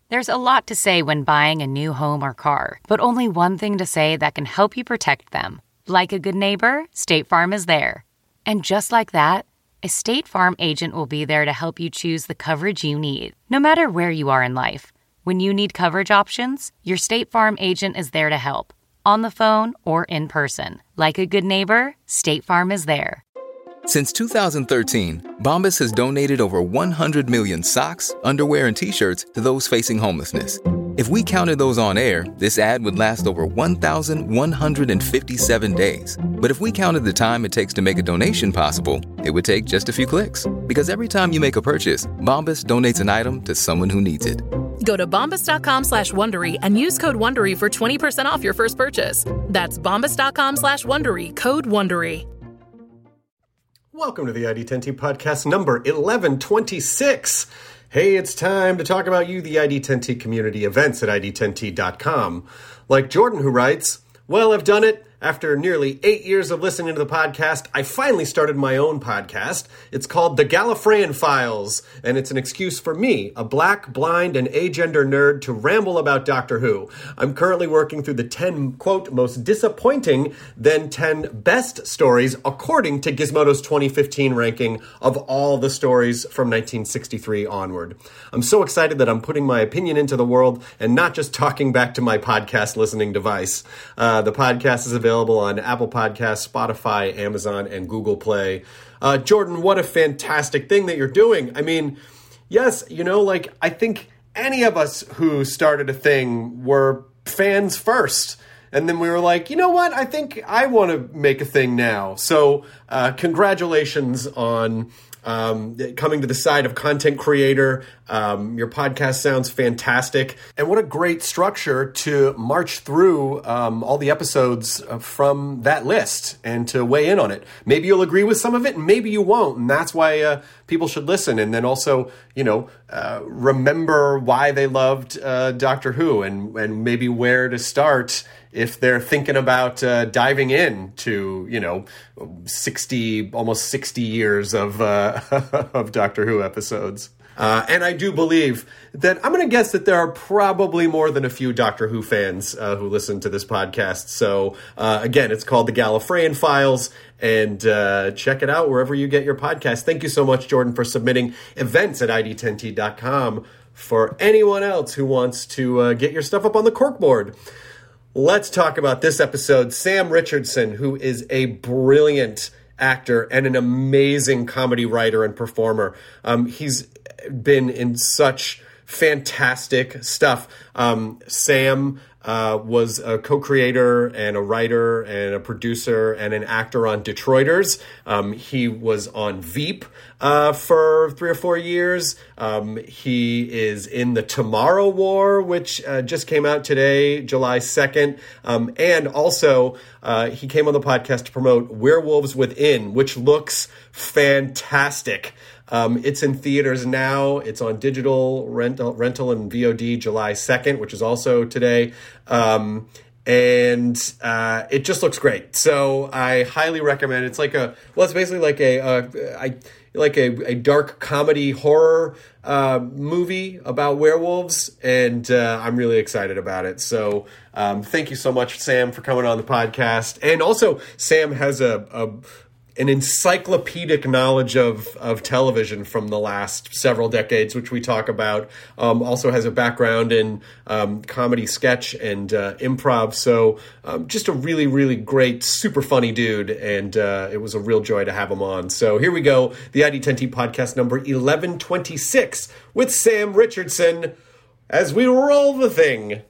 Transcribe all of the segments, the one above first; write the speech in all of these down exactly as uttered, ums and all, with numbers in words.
There's a lot to say when buying a new home or car, but only one thing to say that can help you protect them. Like a good neighbor, State Farm is there. And just like that, a State Farm agent will be there to help you choose the coverage you need, no matter where you are in life. When you need coverage options, your State Farm agent is there to help, on the phone or in person. Like a good neighbor, State Farm is there. Since two thousand thirteen, Bombas has donated over one hundred million socks, underwear, and T-shirts to those facing homelessness. If we counted those on air, this ad would last over one thousand one hundred fifty-seven days. But if we counted the time it takes to make a donation possible, it would take just a few clicks. Because every time you make a purchase, Bombas donates an item to someone who needs it. Go to bombas.com slash Wondery and use code Wondery for twenty percent off your first purchase. That's bombas.com slash Wondery, code Wondery. Welcome to the I D ten T podcast number eleven twenty-six. Hey, it's time to talk about you, the I D ten T community, events at I D ten T dot com. Like Jordan, who writes, well, I've done it. After nearly eight years of listening to the podcast, I finally started my own podcast. It's called The Gallifreyan Files, and it's an excuse for me, a black, blind, and agender nerd, to ramble about Doctor Who. I'm currently working through the ten, quote, most disappointing, then ten best stories, according to Gizmodo's twenty fifteen ranking of all the stories from nineteen sixty-three onward. I'm so excited that I'm putting my opinion into the world and not just talking back to my podcast listening device. Uh, the podcast is available Available on Apple Podcasts, Spotify, Amazon, and Google Play. Uh, Jordan, what a fantastic thing that you're doing. I mean, yes, you know, like, I think any of us who started a thing were fans first. And then we were like, you know what? I think I want to make a thing now. So uh, congratulations on um, coming to the side of content creator. Um, your podcast sounds fantastic. And what a great structure to march through um, all the episodes from that list and to weigh in on it. Maybe you'll agree with some of it, and maybe you won't. And that's why uh, people should listen. And then also, you know, uh, remember why they loved uh, Doctor Who and, and maybe where to start if they're thinking about uh, diving in to, you know, sixty, almost sixty years of uh, of Doctor Who episodes. Uh, and I do believe that I'm going to guess that there are probably more than a few Doctor Who fans uh, who listen to this podcast. So, uh, again, it's called The Gallifreyan Files, and uh, check it out wherever you get your podcast. Thank you so much, Jordan, for submitting events at I D ten T dot com for anyone else who wants to uh, get your stuff up on the corkboard. Let's talk about this episode. Sam Richardson, who is a brilliant actor and an amazing comedy writer and performer. Um, he's been in such fantastic stuff. Um, Sam uh, was a co-creator and a writer and a producer and an actor on Detroiters. Um, he was on Veep uh, for three or four years. Um, he is in the Tomorrow War, which uh, just came out today, July second. Um, and also, uh, he came on the podcast to promote Werewolves Within, which looks fantastic. Um, it's in theaters now. It's on digital rental, rental and V O D July second, which is also today. Um, and uh, it just looks great. So I highly recommend it. It's like a, well, it's basically like a, uh, I, like a, a dark comedy horror uh, movie about werewolves. And uh, I'm really excited about it. So um, thank you so much, Sam, for coming on the podcast. And also, Sam has a, a an encyclopedic knowledge of, of television from the last several decades, which we talk about. Um, also has a background in um, comedy, sketch, and uh, improv. So um, just a really, really great, super funny dude. And uh, it was a real joy to have him on. So here we go. The I D ten T podcast number eleven twenty-six with Sam Richardson as we roll the thing.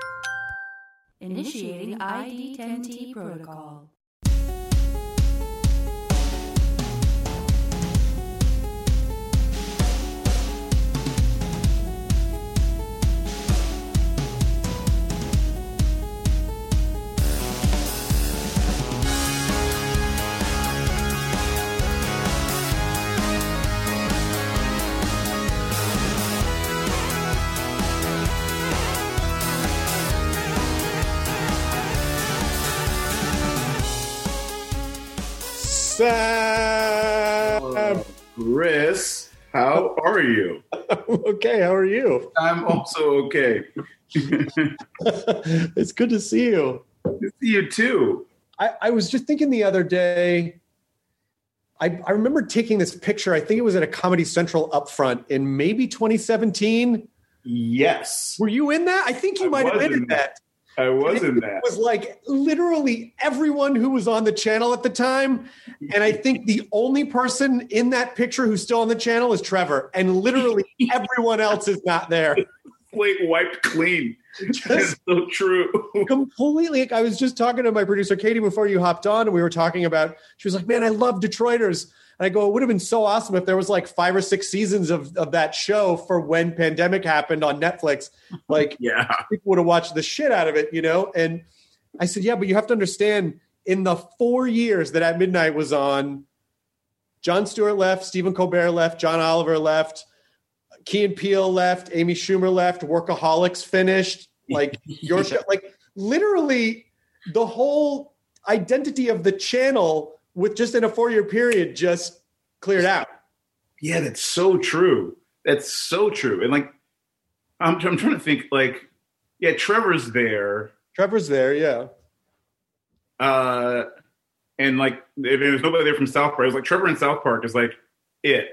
Initiating I D ten T protocol. Sam. Chris, How are you? Okay, how are you? I'm also okay. It's good to see you. Good to see you too. I, I was just thinking the other day, I, I remember taking this picture. I think it was at a Comedy Central upfront in maybe twenty seventeen. Yes. Were you in that? I think you I might have was been in in that. I was in It that. was like literally everyone who was on the channel at the time. And I think the only person in that picture who's still on the channel is Trevor. And literally everyone else is not there. Plate wiped clean. That's Just so true. completely. Like, I was just talking to my producer, Katie, before you hopped on, and we were talking about, she was like, man, I love Detroiters. And I go, it would have been so awesome if there was like five or six seasons of, of that show for when pandemic happened on Netflix. Like, Yeah. people would have watched the shit out of it, you know? And I said, yeah, but you have to understand, in the four years that At Midnight was on, Jon Stewart left, Stephen Colbert left, John Oliver left, Key and Peele left, Amy Schumer left, Workaholics finished, like your show, like literally the whole identity of the channel with just in a four-year period just cleared out. Yeah, that's so true. That's so true. And like, I'm, I'm trying to think, like, yeah, Trevor's there. Trevor's there, yeah. Uh, and like, if there's nobody there from South Park, it's like Trevor in South Park is like it.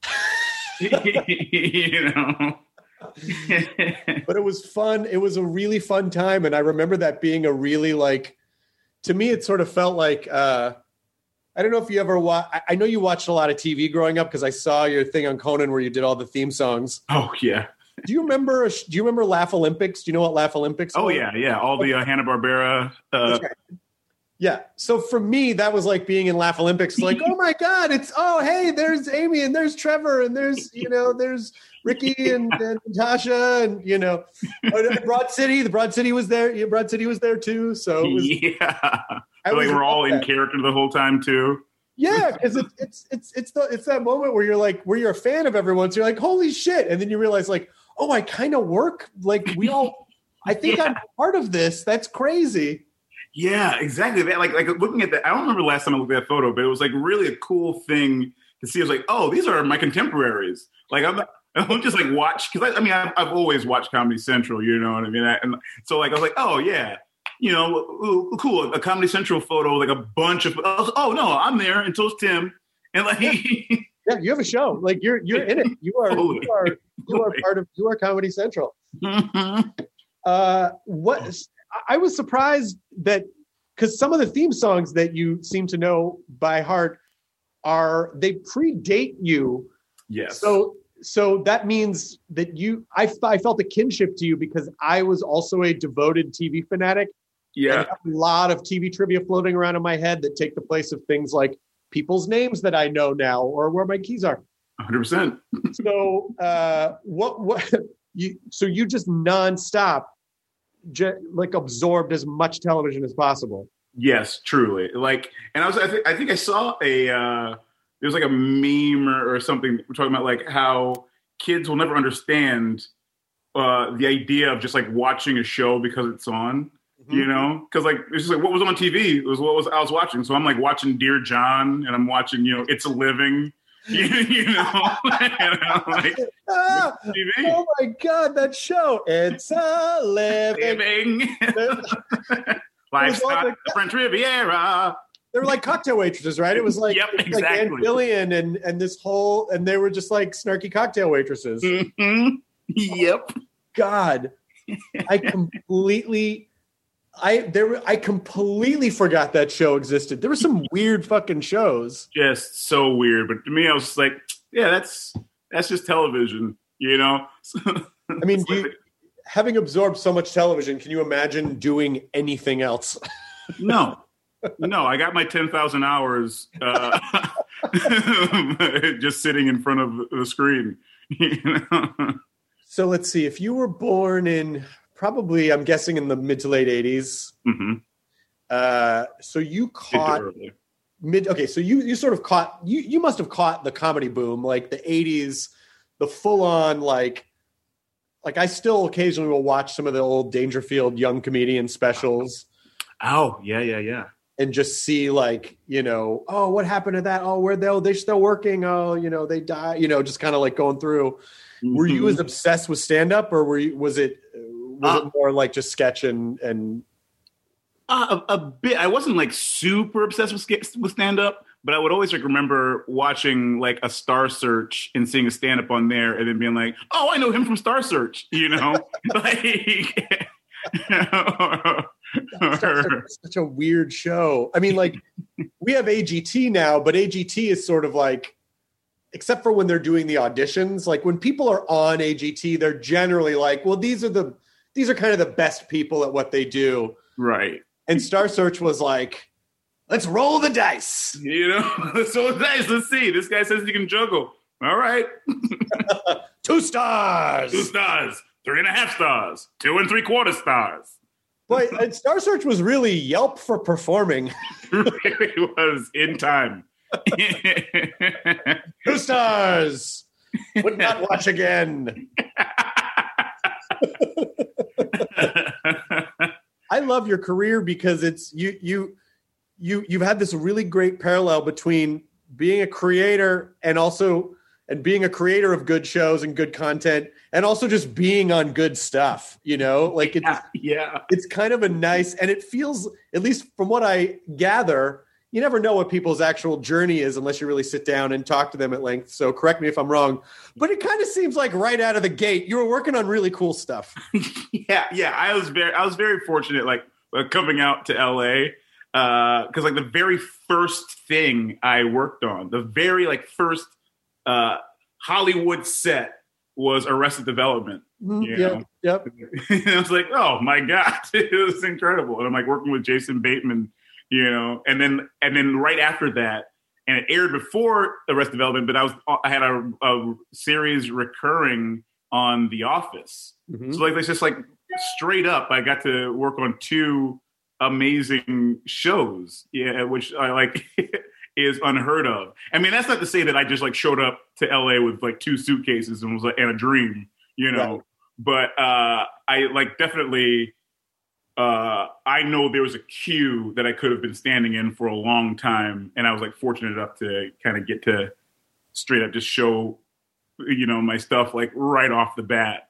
You know? But it was fun. It was a really fun time. And I remember that being a really like, to me, it sort of felt like, uh, I don't know if you ever watch, I know you watched a lot of T V growing up because I saw your thing on Conan where you did all the theme songs. Oh, yeah. Do you remember, do you remember Laugh Olympics? Do you know what Laugh Olympics Oh, was? yeah, yeah. All the uh, Hanna-Barbera. Uh, Okay. Yeah. So for me, that was like being in Laugh Olympics. Like, oh my God, it's, oh, hey, there's Amy and there's Trevor and there's, you know, there's Ricky and, and Natasha and, you know, Broad City. The Broad City was there. Yeah, Broad City was there too. So it was, yeah. I Like was we're all in that. character the whole time too. Yeah, because it, it's it's it's the it's that moment where you're like, where you're a fan of everyone. So you're like, holy shit. And then you realize like, oh, I kind of work. Like we all, I think Yeah. I'm part of this. That's crazy. Yeah, exactly. That, like, like looking at that, I don't remember the last time I looked at that photo, but it was like really a cool thing to see. I was like, oh, these are my contemporaries. Like I'm, I don't just like watch because I, I mean I've, I've always watched Comedy Central. You know what I mean? I, and so like I was like, oh yeah, you know, ooh, cool. A Comedy Central photo, like a bunch of. I was, oh no, I'm there, and so's Tim, and like. Yeah, you have a show. Like you're you're in it. You are Totally. you are you are part of you are Comedy Central. Uh, what I was surprised that because some of the theme songs that you seem to know by heart are they predate you. Yes. So so that means that you I I felt a kinship to you because I was also a devoted T V fanatic. And I Yeah. have a lot of T V trivia floating around in my head that take the place of things like people's names that I know now or where my keys are. one hundred percent. So uh, what what you so you just nonstop, ju- like absorbed as much television as possible. Yes, truly. Like, and I was, I think, I think I saw a, uh, there's like a meme or, or something. We're talking about like how kids will never understand uh, the idea of just like watching a show because it's on, Mm-hmm. you know? Because like it's just like what was on T V was what was I was watching. So I'm like watching Dear John, and I'm watching, you know, It's a Living, you, you know, and I'm like Ah, T V oh my God, that show! It's a living. living. They Lifestyle, like- the French Riviera. were like cocktail waitresses, right? It was like, Yep, it was like Ann exactly. Billion and and this whole and they were just like snarky cocktail waitresses. Mhm. Yep. God, I completely, I there were- I completely forgot that show existed. There were some weird fucking shows. Just so weird. But to me, I was just like, yeah, that's that's just television, you know? I mean, do you, having absorbed so much television, can you imagine doing anything else? no. No, I got my ten thousand hours uh, just sitting in front of the screen. You know? So let's see. If you were born in probably, I'm guessing in the mid to late eighties, Mhm. uh, so you Into caught early. mid. Okay, so you you sort of caught you you must have caught the comedy boom, like the eighties, the full on like. Like I still occasionally will watch some of the old Dangerfield young comedian specials. Oh, yeah, yeah, yeah. and just see like, you know, oh, what happened to that? Oh, where they they're still working. Oh, you know, they die, you know, just kind of like going through. Mm-hmm. Were you as obsessed with stand-up, or were you, was it, was uh, it more like just sketch and, and uh, a, a bit, I wasn't like super obsessed with, with stand-up, but I would always like remember watching like a Star Search and seeing a stand-up on there and then being like, oh, I know him from Star Search, you know, like, That's such, a, such a weird show. I mean, like, we have A G T now, but A G T is sort of like, except for when they're doing the auditions, like when people are on A G T, they're generally like, well, these are the these are kind of the best people at what they do. Right. And Star Search was like, let's roll the dice. You know, let's roll the dice. Let's see. This guy says he can juggle. All right. Two stars. Two stars. Three and a half stars. Two and three quarter stars. But Star Search was really Yelp for performing. It really was in time. Two stars. Would not watch again. I love your career because it's you you you you've had this really great parallel between being a creator and also and being a creator of good shows and good content, and also just being on good stuff, you know, like it's, yeah, yeah. it's kind of a nice, and it feels, at least from what I gather, you never know what people's actual journey is unless you really sit down and talk to them at length. So correct me if I'm wrong, but it kind of seems like right out of the gate, you were working on really cool stuff. yeah. Yeah. I was very, I was very fortunate, like uh, coming out to L A, uh, cause like the very first thing I worked on, the very like first, Uh, Hollywood set was Arrested Development. Mm, you yep, know? yep. And I was like, oh my God, it was incredible. And I'm like working with Jason Bateman, you know, and then and then right after that, and it aired before Arrested Development, but I was I had a, a series recurring on The Office. Mm-hmm. So like it's just like straight up, I got to work on two amazing shows, yeah, which I like. Is unheard of. I mean, that's not to say that I just like showed up to L A with like two suitcases and was like, and a dream, you know, right. But uh, I like definitely, uh, I know there was a queue that I could have been standing in for a long time. And I was like fortunate enough to kind of get to straight up just show, you know, my stuff like right off the bat.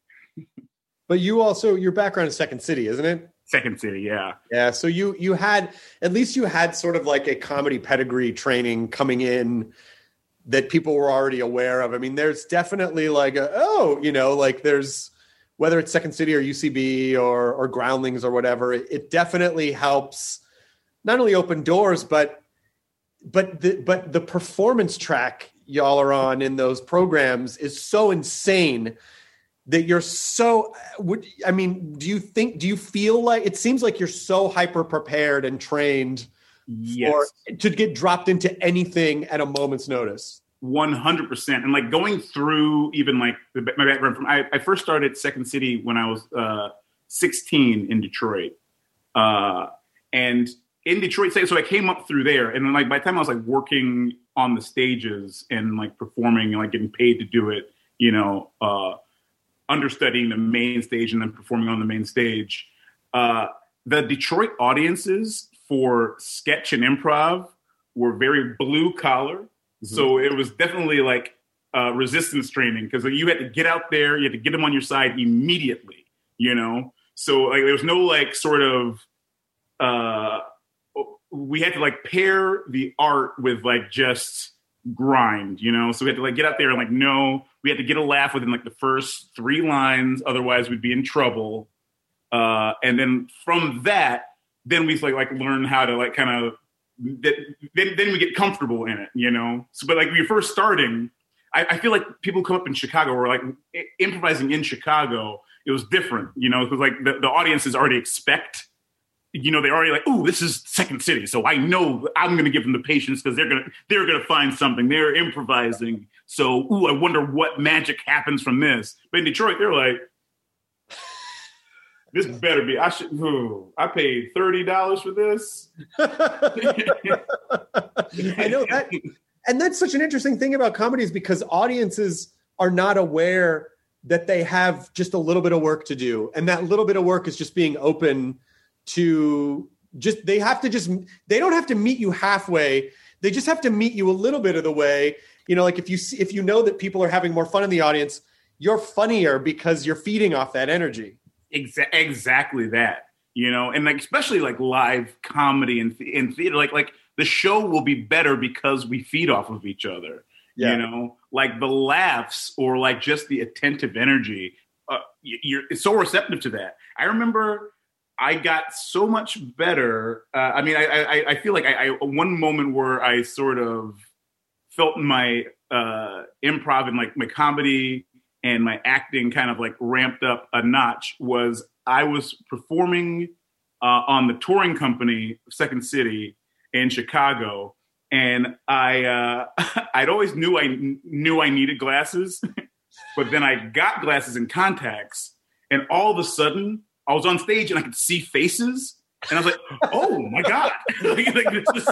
But you also, your background is Second City, isn't it? Second City, yeah. Yeah, so you you had, at least you had sort of like a comedy pedigree training coming in that people were already aware of. I mean, there's definitely like, a, oh, you know, like there's, whether it's Second City or U C B or or Groundlings or whatever, it, it definitely helps not only open doors, but but the, but the performance track y'all are on in those programs is so insane that you're so, would, I mean, do you think, do you feel like, it seems like you're so hyper prepared and trained yes. for, to get dropped into anything at a moment's notice? one hundred percent. And like going through even like the, my background from, I, I first started Second City when I was uh, sixteen in Detroit. Uh, and in Detroit, so I came up through there. And then like by the time I was like working on the stages and like performing and like getting paid to do it, you know, uh, understudying the main stage and then performing on the main stage. Uh, the Detroit audiences for sketch and improv were very blue collar. Mm-hmm. So it was definitely like uh, resistance training because you had to get out there, you had to get them on your side immediately, you know? So like there was no like sort of, uh, we had to like pair the art with like just grind, you know? So we had to like get out there and like, no, we had to get a laugh within like the first three lines. Otherwise we'd be in trouble. Uh, and then from that, then we like, like learn how to like kind of, then, then we get comfortable in it, you know? So, but like when you're first starting, I, I feel like people come up in Chicago or like improvising in Chicago, it was different, you know, because like the, the audiences already expect, you know, they're already like, "Ooh, this is Second City, so I know I'm going to give them the patience because they're gonna they're gonna find something. They're improvising, so ooh, I wonder what magic happens from this." But in Detroit, they're like, "This better be. I should. Ooh, I paid thirty dollars for this." I know that, and that's such an interesting thing about comedies because audiences are not aware that they have just a little bit of work to do, and that little bit of work is just being open to just they have to just they don't have to meet you halfway. They just have to meet you a little bit of the way. You know, like if you see, if you know that people are having more fun in the audience, you're funnier because you're feeding off that energy. Exa- exactly that. You know, and like especially like live comedy and in theater, like like the show will be better because we feed off of each other. Yeah. You know, like the laughs or like just the attentive energy. Uh, you're it's so receptive to that. I remember I got so much better. Uh, I mean, I, I, I feel like I, I one moment where I sort of felt my uh, improv and like my comedy and my acting kind of like ramped up a notch was I was performing uh, on the touring company Second City in Chicago, and I uh, I'd always knew I knew I needed glasses, but then I got glasses and contacts, and all of a sudden I was on stage and I could see faces, and I was like, "Oh my god!" like, like, it's just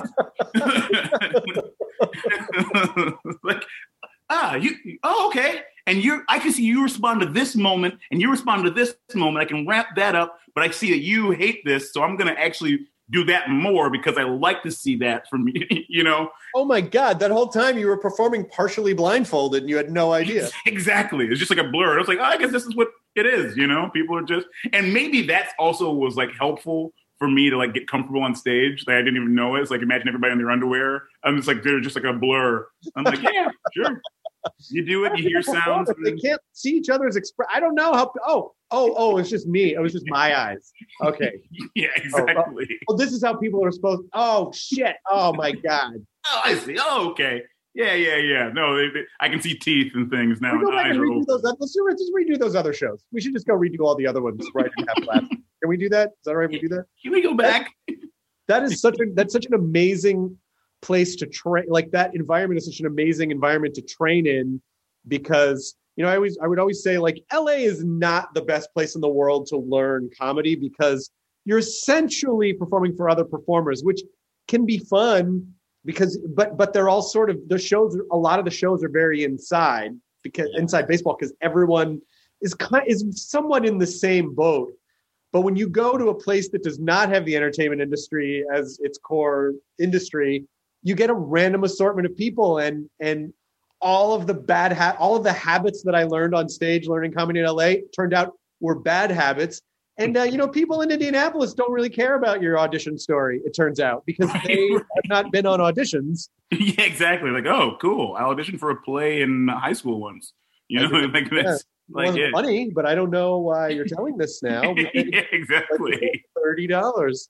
like, ah, you, oh, okay. And you're, I can see you respond to this moment, and you respond to this moment. I can wrap that up, but I see that you hate this, so I'm going to actually do that more because I like to see that from you. You know? Oh my god! That whole time you were performing partially blindfolded, and you had no idea. Exactly. It's just like a blur. I was like, oh, I guess this is what it is. You know, people are just, and maybe that's also was like helpful for me to like get comfortable on stage. Like I didn't even know it. It's like imagine everybody in their underwear. I'm just like they're just like a blur. I'm like, yeah, sure. You do it. You hear sounds. They can't see each other's express. I don't know how. Oh, oh, oh! It's just me. It was just my eyes. Okay. Yeah, exactly. Oh, oh, well, this is how people are supposed. Oh shit! Oh my god. Oh, I see. Oh, okay. Yeah, yeah, yeah. No, they, they, I can see teeth and things now. We go back and redo those, let's just redo those other shows. We should just go redo all the other ones right and have class. Can we do that? Is that all right? We do that. Can we go back? That is such a that's such an amazing place to train. Like that environment is such an amazing environment to train in, because you know I always I would always say like L A is not the best place in the world to learn comedy because you're essentially performing for other performers, which can be fun because but but they're all sort of the shows. A lot of the shows are very inside because yeah. inside baseball because everyone is kind is somewhat in the same boat. But when you go to a place that does not have the entertainment industry as its core industry, you get a random assortment of people, and and all of the bad ha- all of the habits that I learned on stage learning comedy in L A turned out were bad habits. And uh, you know, people in Indianapolis don't really care about your audition story. It turns out because they have not been on auditions. Yeah, exactly. Like, oh, cool. I auditioned for a play in high school once. You know, like yeah. that's. It like wasn't it. funny, but I don't know why you're telling this now. Yeah, exactly. Like thirty dollars.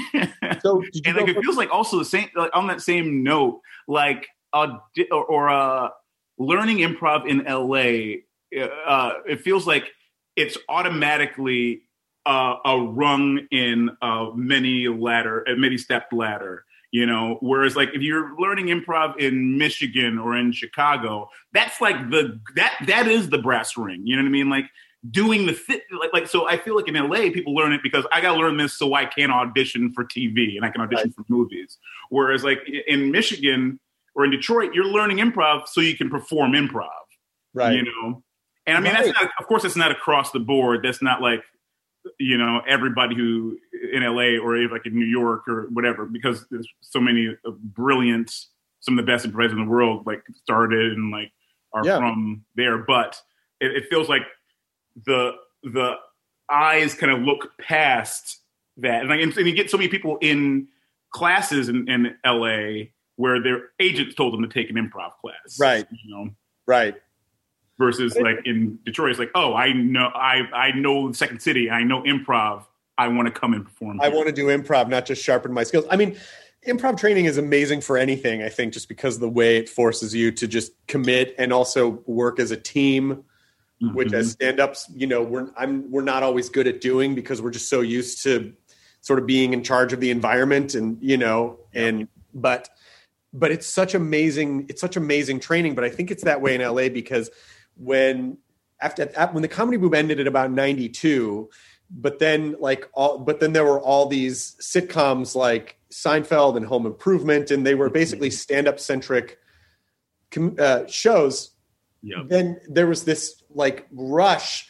So did you and like for- it feels like also the same like on that same note, like uh, or, or uh, learning improv in L A. Uh, it feels like it's automatically uh, a rung in a many ladder, a many stepped ladder. You know, whereas like if you're learning improv in Michigan or in Chicago, that's like the that that is the brass ring. You know what I mean? Like doing the fit, like like so. I feel like in L A people learn it because I got to learn this so I can audition for T V and I can audition right. for movies. Whereas like in Michigan or in Detroit, you're learning improv so you can perform improv. Right. You know, and I mean right. that's not. Of course, it's not across the board. That's not like. You know, everybody who in L A or like in New York or whatever, because there's so many brilliant, some of the best improvisers in the world, like started and like are yeah. from there. But it, it feels like the the eyes kind of look past that, and, like, and you get so many people in classes in, in L A where their agents told them to take an improv class, right? You know, right. Versus like in Detroit, it's like, oh, I know, I I know Second City, I know improv. I want to come and perform. I here. want to do improv, not just sharpen my skills. I mean, improv training is amazing for anything. I think just because of the way it forces you to just commit and also work as a team, mm-hmm. which as stand-ups, you know, we're I'm we're not always good at doing because we're just so used to sort of being in charge of the environment and you know and but but it's such amazing it's such amazing training. But I think it's that way in L A because. When after when the comedy boom ended at about ninety-two, but then like all but then there were all these sitcoms like Seinfeld and Home Improvement, and they were basically stand-up centric uh, shows. Yep. Then there was this like rush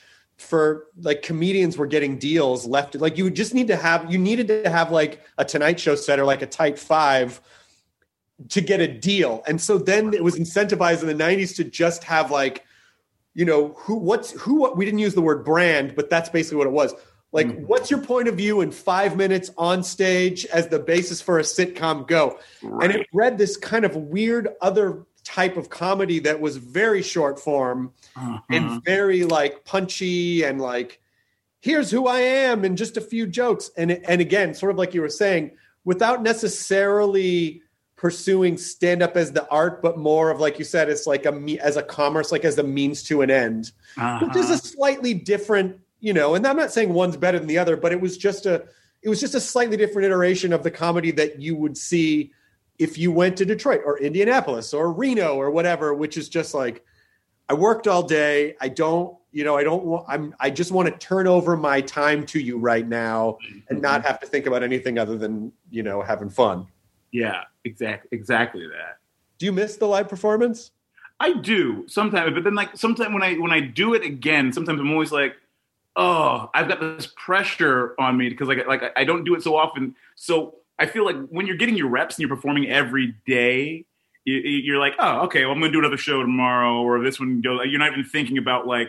for like comedians were getting deals left. Like you just need to have, you needed to have like a Tonight Show set or like a Type Five to get a deal. And so then it was incentivized in the nineties to just have like, you know, who, what's who, what, we didn't use the word brand, but that's basically what it was. Like, mm-hmm. what's your point of view in five minutes on stage as the basis for a sitcom? Go. Right. And it bred this kind of weird other type of comedy that was very short form uh-huh. and very like punchy and like, here's who I am and just a few jokes. And, and again, sort of like you were saying, without necessarily pursuing stand-up as the art, but more of, like you said, it's like a me as a commerce, like as a means to an end, uh-huh. which is a slightly different, you know, and I'm not saying one's better than the other, but it was just a, it was just a slightly different iteration of the comedy that you would see if you went to Detroit or Indianapolis or Reno or whatever, which is just like, I worked all day. I don't, you know, I don't want, I'm, I just want to turn over my time to you right now and not have to think about anything other than, you know, having fun. Yeah, exactly. Exactly that. Do you miss the live performance? I do sometimes, but then like sometimes when I, when I do it again, sometimes I'm always like, oh, I've got this pressure on me because like, like I don't do it so often. So I feel like when you're getting your reps and you're performing every day, you, you're like, oh, okay, well, I'm going to do another show tomorrow, or this one goes. You're not even thinking about like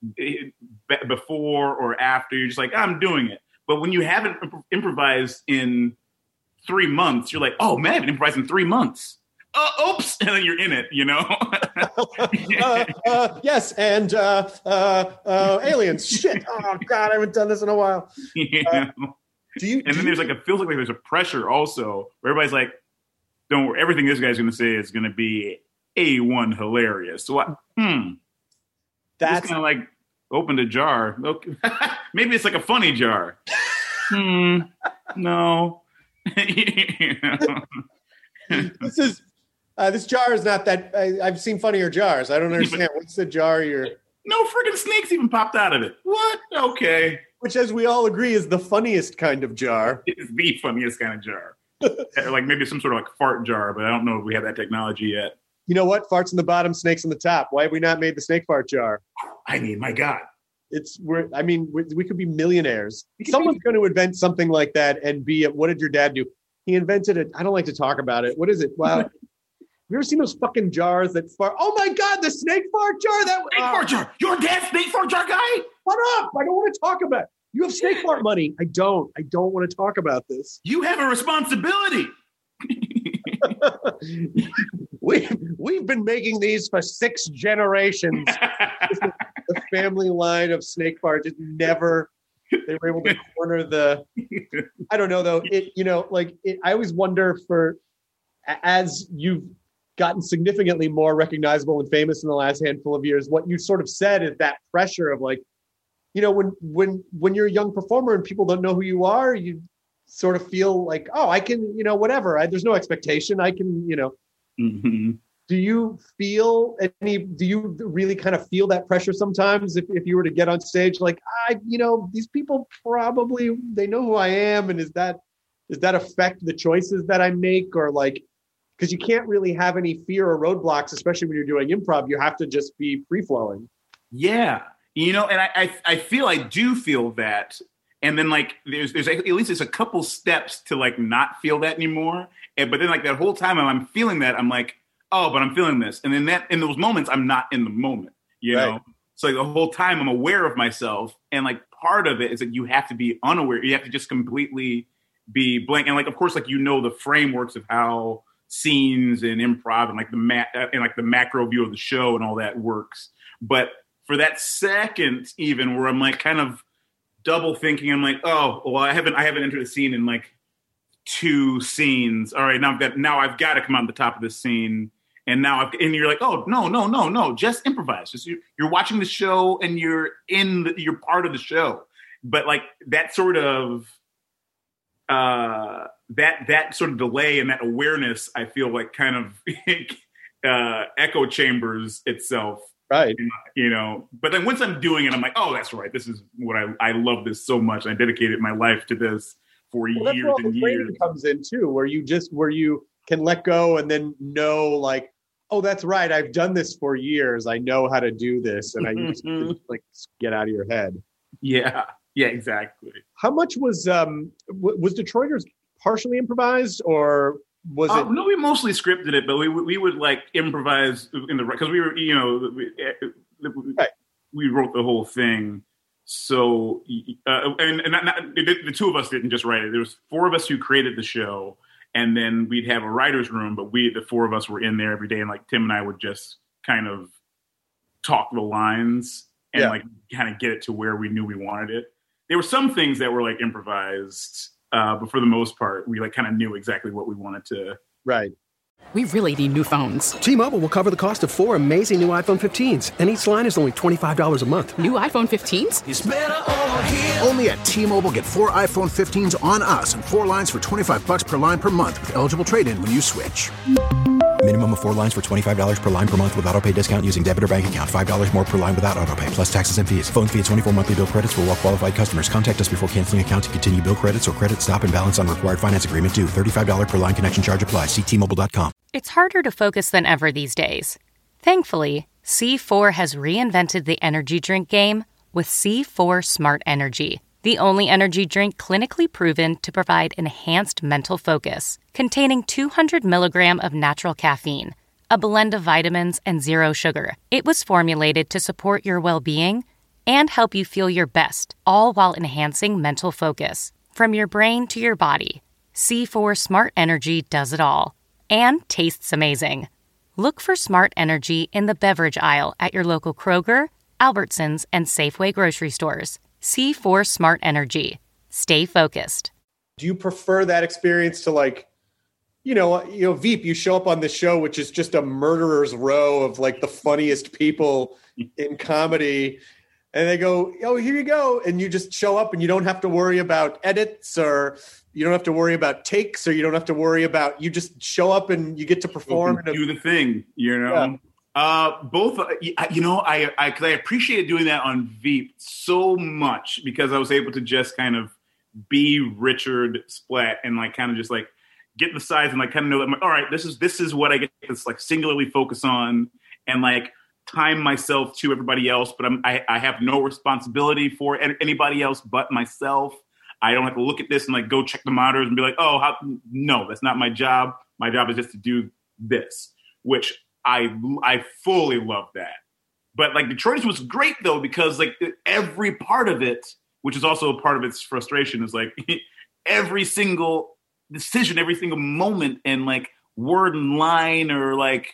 before or after. You're just like, I'm doing it. But when you haven't improvised in three months, you're like, oh man, I haven't improvised in three months. Oh, oops, and then you're in it, you know. uh, uh, yes, and uh, uh, uh, aliens. Shit. Oh God, I haven't done this in a while. Yeah. Uh, Do you, and do then you, there's like a feels like there's a pressure also where everybody's like, don't worry, everything this guy's gonna say is gonna be A one hilarious. So I, hmm. That's kind of like opened a jar. Okay. Maybe it's like a funny jar. hmm. No. You know? This is uh, this jar is not that I, I've seen funnier jars. I don't understand. What's the jar you're No freaking snakes even popped out of it. What? Okay. Which, as we all agree, is the funniest kind of jar. It's the funniest kind of jar. Like maybe some sort of like fart jar, but I don't know if we have that technology yet. You know what? Farts in the bottom, snakes in the top. Why have we not made the snake fart jar? I mean, my God. It's we're. I mean, we, we could be millionaires. Someone's be- going to invent something like that and be. What did your dad do? He invented it. I don't like to talk about it. What is it? Wow. Have you ever seen those fucking jars that fart? Oh my God, the snake fart jar. That snake uh, fart jar. Your dad's snake fart jar guy. Shut up! I don't want to talk about it. You have snake fart money. I don't. I don't want to talk about this. You have a responsibility. we we've been making these for six generations. The family line of snake fart just never. They were able to corner the. I don't know though. It you know like it, I always wonder for as you've gotten significantly more recognizable and famous in the last handful of years. What you sort of said is that pressure of like. You know, when when when you're a young performer and people don't know who you are, you sort of feel like, oh, I can, you know, whatever. I, there's no expectation. I can, you know. Mm-hmm. Do you feel any? Do you really kind of feel that pressure sometimes? If if you were to get on stage, like I, you know, these people probably they know who I am, and is that does that affect the choices that I make, or like because you can't really have any fear or roadblocks, especially when you're doing improv. You have to just be free flowing. Yeah. You know, and I, I I feel I do feel that, and then like there's there's at least there's a couple steps to like not feel that anymore, and but then like that whole time I'm feeling that I'm like, oh, but I'm feeling this, and then that in those moments I'm not in the moment, you right. know. So like the whole time I'm aware of myself, and like part of it is that you have to be unaware, you have to just completely be blank, and like of course like you know the frameworks of how scenes and improv and like the ma- and like the macro view of the show and all that works, but. For that second, even where I'm like kind of double thinking, I'm like, oh, well, I haven't, I haven't entered a scene in like two scenes. All right, now I've got, now I've got to come out on the top of this scene, and now, I've, and you're like, oh, no, no, no, no, just improvise. Just you're, you're watching the show, and you're in, the, you're part of the show. But like that sort of, uh, that that sort of delay and that awareness, I feel like kind of uh, echo chambers itself. Right. You know, but then once I'm doing it, I'm like, oh, that's right. This is what I, I love this so much. I dedicated my life to this for well, years that's where all and the years. Comes in too, where you just, where you can let go and then know like, oh, that's right. I've done this for years. I know how to do this. And I used to like get out of your head. Yeah. Yeah, exactly. How much was, um, w- was Detroiters partially improvised or was uh, it? No, we mostly scripted it, but we we would like improvise in the, because we were, you know, we, Right. we wrote the whole thing. So, uh, and, and not, not, the, the two of us didn't just write it. There was four of us who created the show, and then we'd have a writer's room, but we, the four of us were in there every day, and like Tim and I would just kind of talk the lines and Yeah. like kind of get it to where we knew we wanted it. There were some things that were like improvised, uh, but for the most part, we like kind of knew exactly what we wanted to. Right. We really need new phones. T-Mobile will cover the cost of four amazing new iPhone fifteens, and each line is only twenty-five dollars a month. New iPhone fifteens? It's better over here. Only at T-Mobile, get four iPhone fifteens on us and four lines for twenty-five bucks per line per month with eligible trade-in when you switch. Minimum of four lines for twenty-five dollars per line per month with autopay discount using debit or bank account. five dollars more per line without autopay, plus taxes and fees. Phone fee at twenty-four monthly bill credits for well-qualified customers. Contact us before canceling account to continue bill credits or credit stop and balance on required finance agreement due. thirty-five dollars per line connection charge applies. See T Mobile dot com. It's harder to focus than ever these days. Thankfully, C four has reinvented the energy drink game with C four Smart Energy, the only energy drink clinically proven to provide enhanced mental focus, containing two hundred milligrams of natural caffeine, a blend of vitamins, and zero sugar. It was formulated to support your well-being and help you feel your best, all while enhancing mental focus. From your brain to your body, C four Smart Energy does it all. And tastes amazing. Look for Smart Energy in the beverage aisle at your local Kroger, Albertsons, and Safeway grocery stores. C four Smart Energy. Stay focused. Do you prefer that experience to like, you know, you know, Veep, you show up on the show, which is just a murderer's row of like the funniest people in comedy. And they go, oh, here you go. And you just show up and you don't have to worry about edits or you don't have to worry about takes or you don't have to worry about, you just show up and you get to perform. You do the thing, you know? Yeah. Uh, both, uh, you know, I, I, cause I appreciated doing that on Veep so much because I was able to just kind of be Richard Splatt and like, kind of just like get the sides and like kind of know that, like, all right, this is, this is what I get to like singularly focus on and like time myself to everybody else, but I'm, I, I have no responsibility for anybody else but myself. I don't have to look at this and like go check the monitors and be like, oh, how, no, that's not my job. My job is just to do this, which I I fully love that. But like Detroiters was great though, because like every part of it, which is also a part of its frustration, is like every single decision, every single moment and like word and line or like,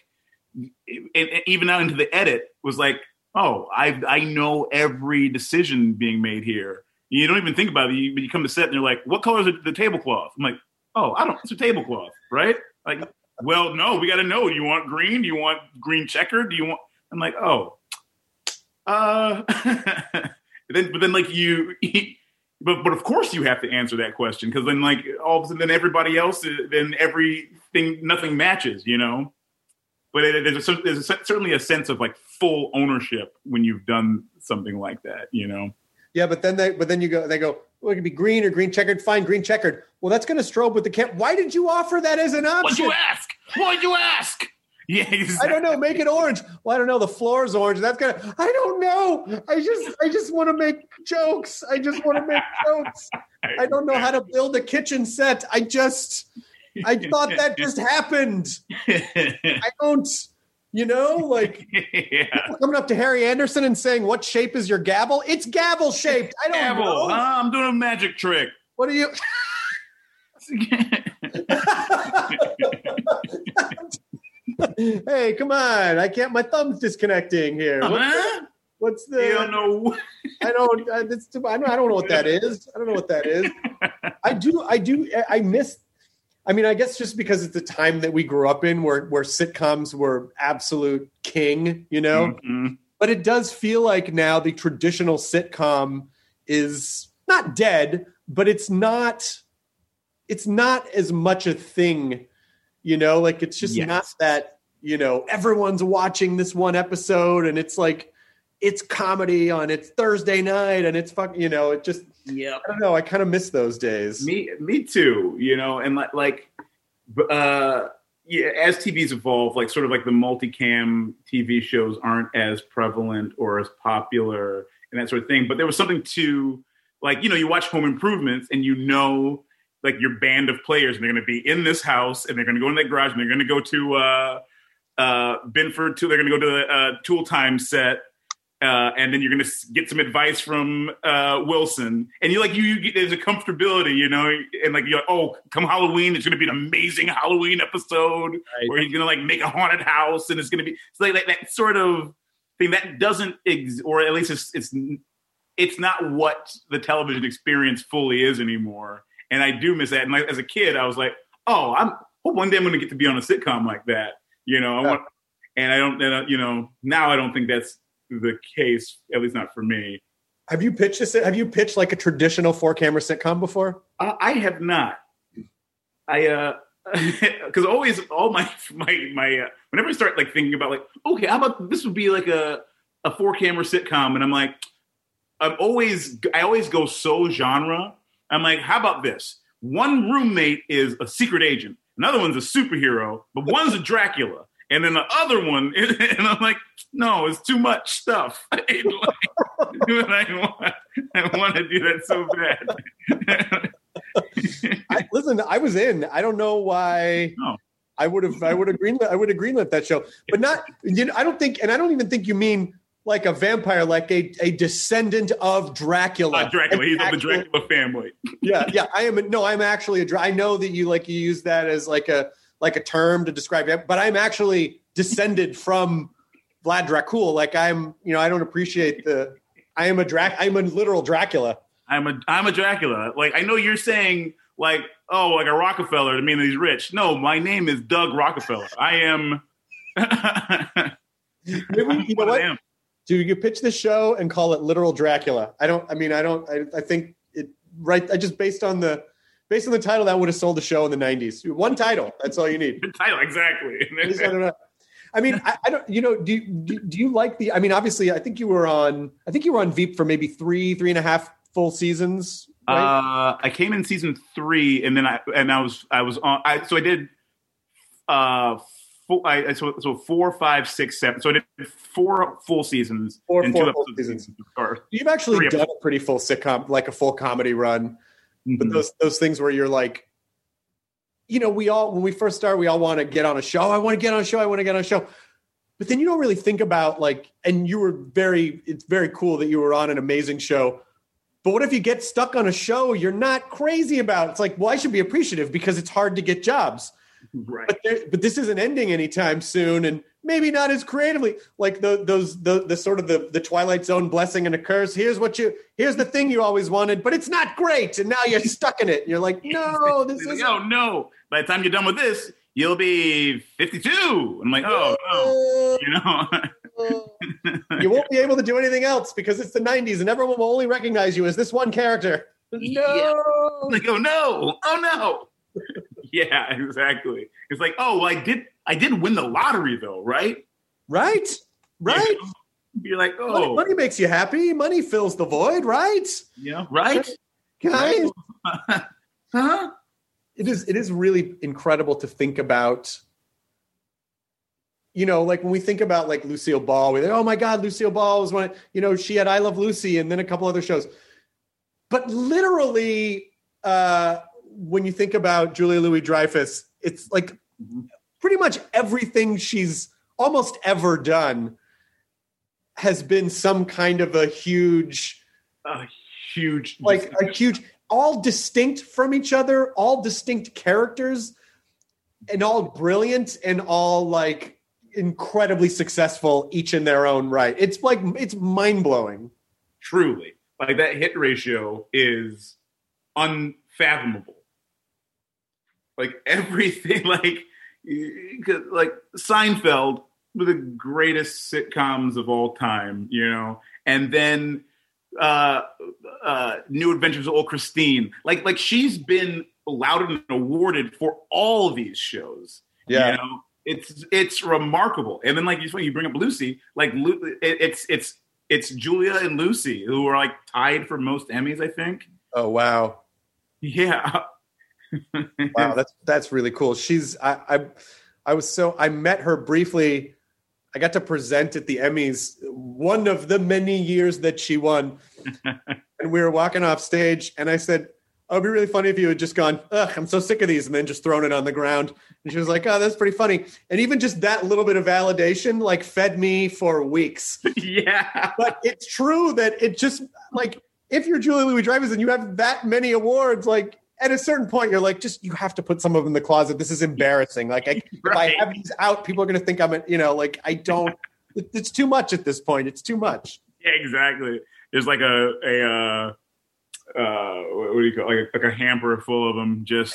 and even out into the edit was like, oh, I I know every decision being made here. You don't even think about it. You, you come to set and you're like, what color is the, the tablecloth? I'm like, oh, I don't, it's a tablecloth, right? Like, well, no, we got to know. Do you want green? Do you want green checkered? Do you want, I'm like, oh, uh, then, but then like you, but, but of course you have to answer that question. Cause then like all of a sudden then everybody else, then everything, nothing matches, you know? But it, there's, a, there's a, certainly a sense of like full ownership when you've done something like that, you know? Yeah, but then they, but then you go, they go, well, it could be green or green checkered. Fine, green checkered. Well, that's going to strobe with the camp. Why did you offer that as an option? What'd you ask? What'd you ask? Yeah, exactly. I don't know. Make it orange. Well, I don't know. The floor's orange. That's gonna. I don't know. I just, I just want to make jokes. I just want to make jokes. I don't know how to build a kitchen set. I just, I thought that just happened. I don't. You know, like yeah. coming up to Harry Anderson and saying, what shape is your gavel? It's gavel shaped. I don't gavel. know. Uh, I'm doing a magic trick. What are you? Hey, come on. I can't, my thumb's disconnecting here. Uh, What's, the, what's the, you don't know. I don't, I, it's, I don't, I don't know what that is. I don't know what that is. I do, I do, I miss I mean, I guess just because it's a time that we grew up in where, where sitcoms were absolute king, you know, Mm-hmm. but it does feel like now the traditional sitcom is not dead, but it's not, it's not as much a thing, you know, like it's just Yes. not that, you know, everyone's watching this one episode and it's like, it's comedy on it's Thursday night and it's fucking, you know, it just, Yeah, I don't know. I kind of miss those days. Me, me too. You know, and like, like, uh, yeah, as T V's evolved, like sort of like the multicam T V shows aren't as prevalent or as popular and that sort of thing. But there was something to, like, you know, you watch Home Improvements and you know, like, your band of players, and they're going to be in this house and they're going to go in that garage and they're going to go to uh, uh, Binford, to, they're going to go to the uh, Tool Time set. Uh, and then you're going to get some advice from uh, Wilson, and you like you, you get, there's a comfortability, you know, and like you're like, oh, come Halloween, it's going to be an amazing Halloween episode right. where he's going to like make a haunted house, and it's going to be it's like, like that sort of thing that doesn't, ex- or at least it's it's it's not what the television experience fully is anymore. And I do miss that. And like, as a kid, I was like, oh, I'm hope one day I'm going to get to be on a sitcom like that, you know. Yeah. I want, and I don't, and, uh, you know, now I don't think that's the case, at least not for me. Have you pitched this? Have you pitched like a traditional four camera sitcom before? Uh, I have not. I uh, because always all my my my uh, whenever I start like thinking about like, okay, how about this would be like a a four camera sitcom, and I'm like, I'm always I always go so genre. I'm like, how about this? One roommate is a secret agent, another one's a superhero, but one's a Dracula. And then the other one, and I'm like, no, it's too much stuff. I, like, I, want, I want to do that so bad. I, listen, I was in. I don't know why. No. I would have. I would have greenlit. I would have greenlit that show, but not. You know, I don't think, and I don't even think you mean like a vampire, like a, a descendant of Dracula. Uh, Dracula. He's of the Dracula family. yeah, yeah. I am. No, I'm actually a. I know that you like you use that as like a. like a term to describe it, but I'm actually descended from Vlad Dracul. Like I'm, you know, I don't appreciate the, I am a Drac, I'm a literal Dracula. I'm a, I'm a Dracula. Like, I know you're saying like, oh, like a Rockefeller to mean that he's rich. No, my name is Doug Rockefeller. I am. Maybe, you know what? what? Dude, you pitch the show and call it literal Dracula. I don't, I mean, I don't, I, I think it, right. I just based on the, Based on the title, that would have sold the show in the nineties. One title, that's all you need. The title, exactly. I, just, I don't know. I mean, I, I don't. You know, do, do do you like the? I mean, obviously, I think you were on. I think you were on Veep for maybe three, three and a half full seasons. Right? Uh, I came in season three, and then I and I was I was on. I so I did. Uh, four, I so so four, five, six, seven. So I did four full seasons. Four, and four two full seasons. Or You've actually done episodes. A pretty full sitcom, like a full comedy run. But those those things where you're like, you know, we all, when we first start, we all want to get on a show. I want to get on a show. I want to get on a show. But then you don't really think about like, and you were very, it's very cool that you were on an amazing show. But what if you get stuck on a show you're not crazy about? It's like, well, I should be appreciative because it's hard to get jobs. Right. But, there, but this isn't ending anytime soon. And maybe not as creatively like the, those, the, the sort of the, the Twilight Zone blessing and a curse. Here's what you, here's the thing you always wanted, but it's not great. And now you're stuck in it. You're like, no, this is oh no. By the time you're done with this, you'll be fifty-two. I'm like, oh no, you know, you won't be able to do anything else because it's the nineties and everyone will only recognize you as this one character. No. Yeah. Like, oh no, oh no. Yeah, exactly. It's like, oh, well, I did, I did win the lottery, though, right? Right, right. You know? You're like, oh, money, money makes you happy. Money fills the void, right? Yeah, right. Guys, right. huh? It is. It is really incredible to think about. You know, like when we think about like Lucille Ball, we think, oh my God, Lucille Ball was one. You know, she had I Love Lucy, and then a couple other shows. But literally. uh When you think about Julia Louis-Dreyfus, it's like mm-hmm. pretty much everything she's almost ever done has been some kind of a huge, a huge, like a huge, all distinct from each other, all distinct characters, and all brilliant and all like incredibly successful, each in their own right. It's like it's mind blowing. Truly, like that hit ratio is unfathomable. Like everything, like like Seinfeld, one of the greatest sitcoms of all time, you know, and then uh, uh, New Adventures of Old Christine. Like like she's been lauded and awarded for all these shows. Yeah, you know? it's it's remarkable. And then like you you bring up Lucy, like it's it's it's Julia and Lucy who are like tied for most Emmys, I think. Oh wow, yeah. Wow, that's that's really cool. She's I, I I was so I met her briefly. I got to present at the Emmys one of the many years that she won. And we were walking off stage and I said, oh, it'd be really funny if you had just gone, ugh, I'm so sick of these, and then just thrown it on the ground. And she was like, oh, that's pretty funny. And even just that little bit of validation, like, fed me for weeks. Yeah. But it's true that it just, like, if you're Julia Louis-Dreyfus and you have that many awards, like, at a certain point, you're like, just, you have to put some of them in the closet. This is embarrassing. Like, I, right. if I have these out, people are going to think I'm, a, you know, like, I don't, it, it's too much at this point. It's too much. Yeah, exactly. There's like a, a, uh, uh, what do you call it? Like a, like a hamper full of them. Just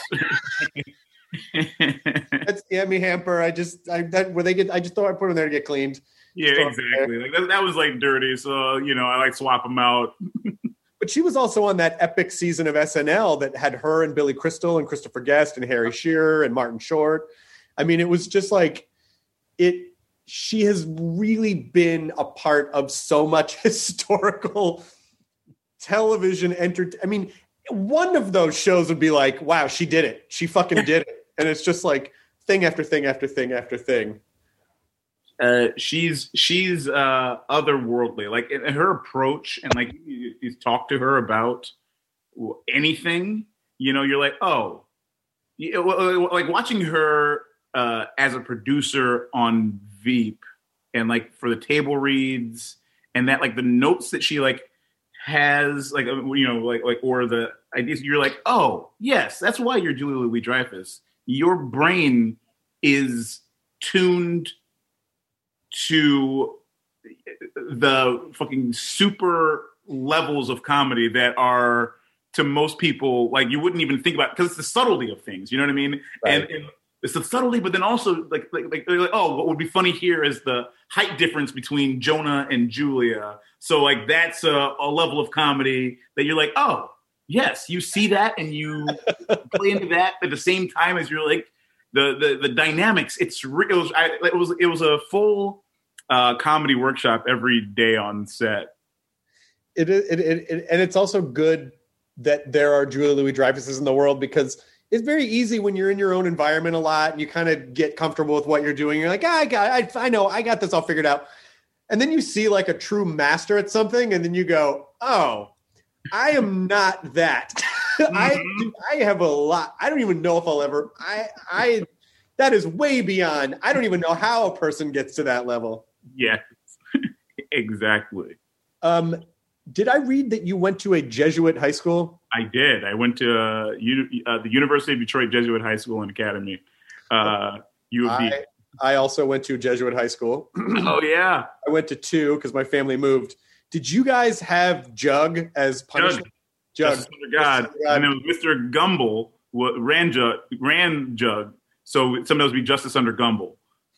that's the Emmy hamper. I just, I, that where they get, I just thought I put them there to get cleaned. Yeah, exactly. Like that, that was like dirty. So, you know, I like swap them out. But she was also on that epic season of S N L that had her and Billy Crystal and Christopher Guest and Harry Shearer and Martin Short. I mean, it was just like it. She has really been a part of so much historical television. Enter. I mean, one of those shows would be like, wow, she did it. She fucking did it. And it's just like thing after thing after thing after thing. Uh, she's she's uh, otherworldly, like in her approach, and like you, you talk to her about anything, you know, you're like, oh, you, like watching her uh, as a producer on Veep, and like for the table reads, and that like the notes that she like has, like you know, like like or the ideas, you're like, oh yes, that's why you're Julia Louis-Dreyfus. Your brain is tuned to the fucking super levels of comedy that are to most people like you wouldn't even think about, because it's the subtlety of things, you know what I mean? Right. And, and it's the subtlety, but then also like like, like like oh, what would be funny here is the height difference between Jonah and Julia. So like that's a, a level of comedy that you're like, oh yes, you see that and you play into that at the same time as you're like the the the dynamics. It's re- it was I, it was it was a full uh, comedy workshop every day on set. It is, it, it, it, and it's also good that there are Julia Louis-Dreyfuses in the world, because it's very easy when you're in your own environment a lot and you kind of get comfortable with what you're doing. You're like, ah, I got, I, I know, I got this all figured out. And then you see like a true master at something, and then you go, oh, I am not that. Mm-hmm. I I have a lot. I don't even know if I'll ever. I I that is way beyond. I don't even know how a person gets to that level. Yes, exactly. Um, did I read that you went to a Jesuit high school? I did. I went to uh, uni- uh, the University of Detroit Jesuit High School and Academy. Uh, U of D. I, I also went to Jesuit high school. Oh yeah, I went to two because my family moved. Did you guys have Jug as punishment? Jug. Jug. Under God. God. And it was Mister Gumble what ran Jug, ran Jug. So sometimes would be Justice under Gumble.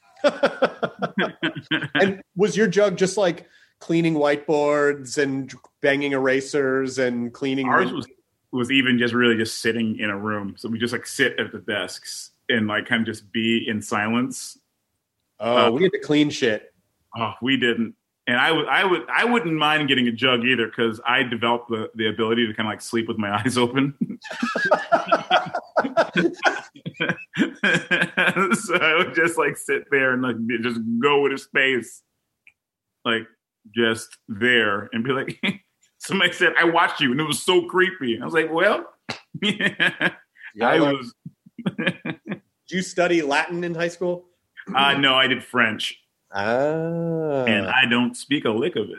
And was your Jug just like cleaning whiteboards and banging erasers and cleaning? Ours was was even just really just sitting in a room. So we just like sit at the desks and like kind of just be in silence. Oh, uh, we had to clean shit. Oh, we didn't. And I would, I would, I wouldn't mind getting a Jug either, because I developed the, the ability to kind of like sleep with my eyes open. So I would just like sit there and like just go into space, like just there, and be like, somebody said, "I watched you," and it was so creepy. I was like, "Well, yeah, I like, was." Did you study Latin in high school? Uh, no, I did French. Ah. And I don't speak a lick of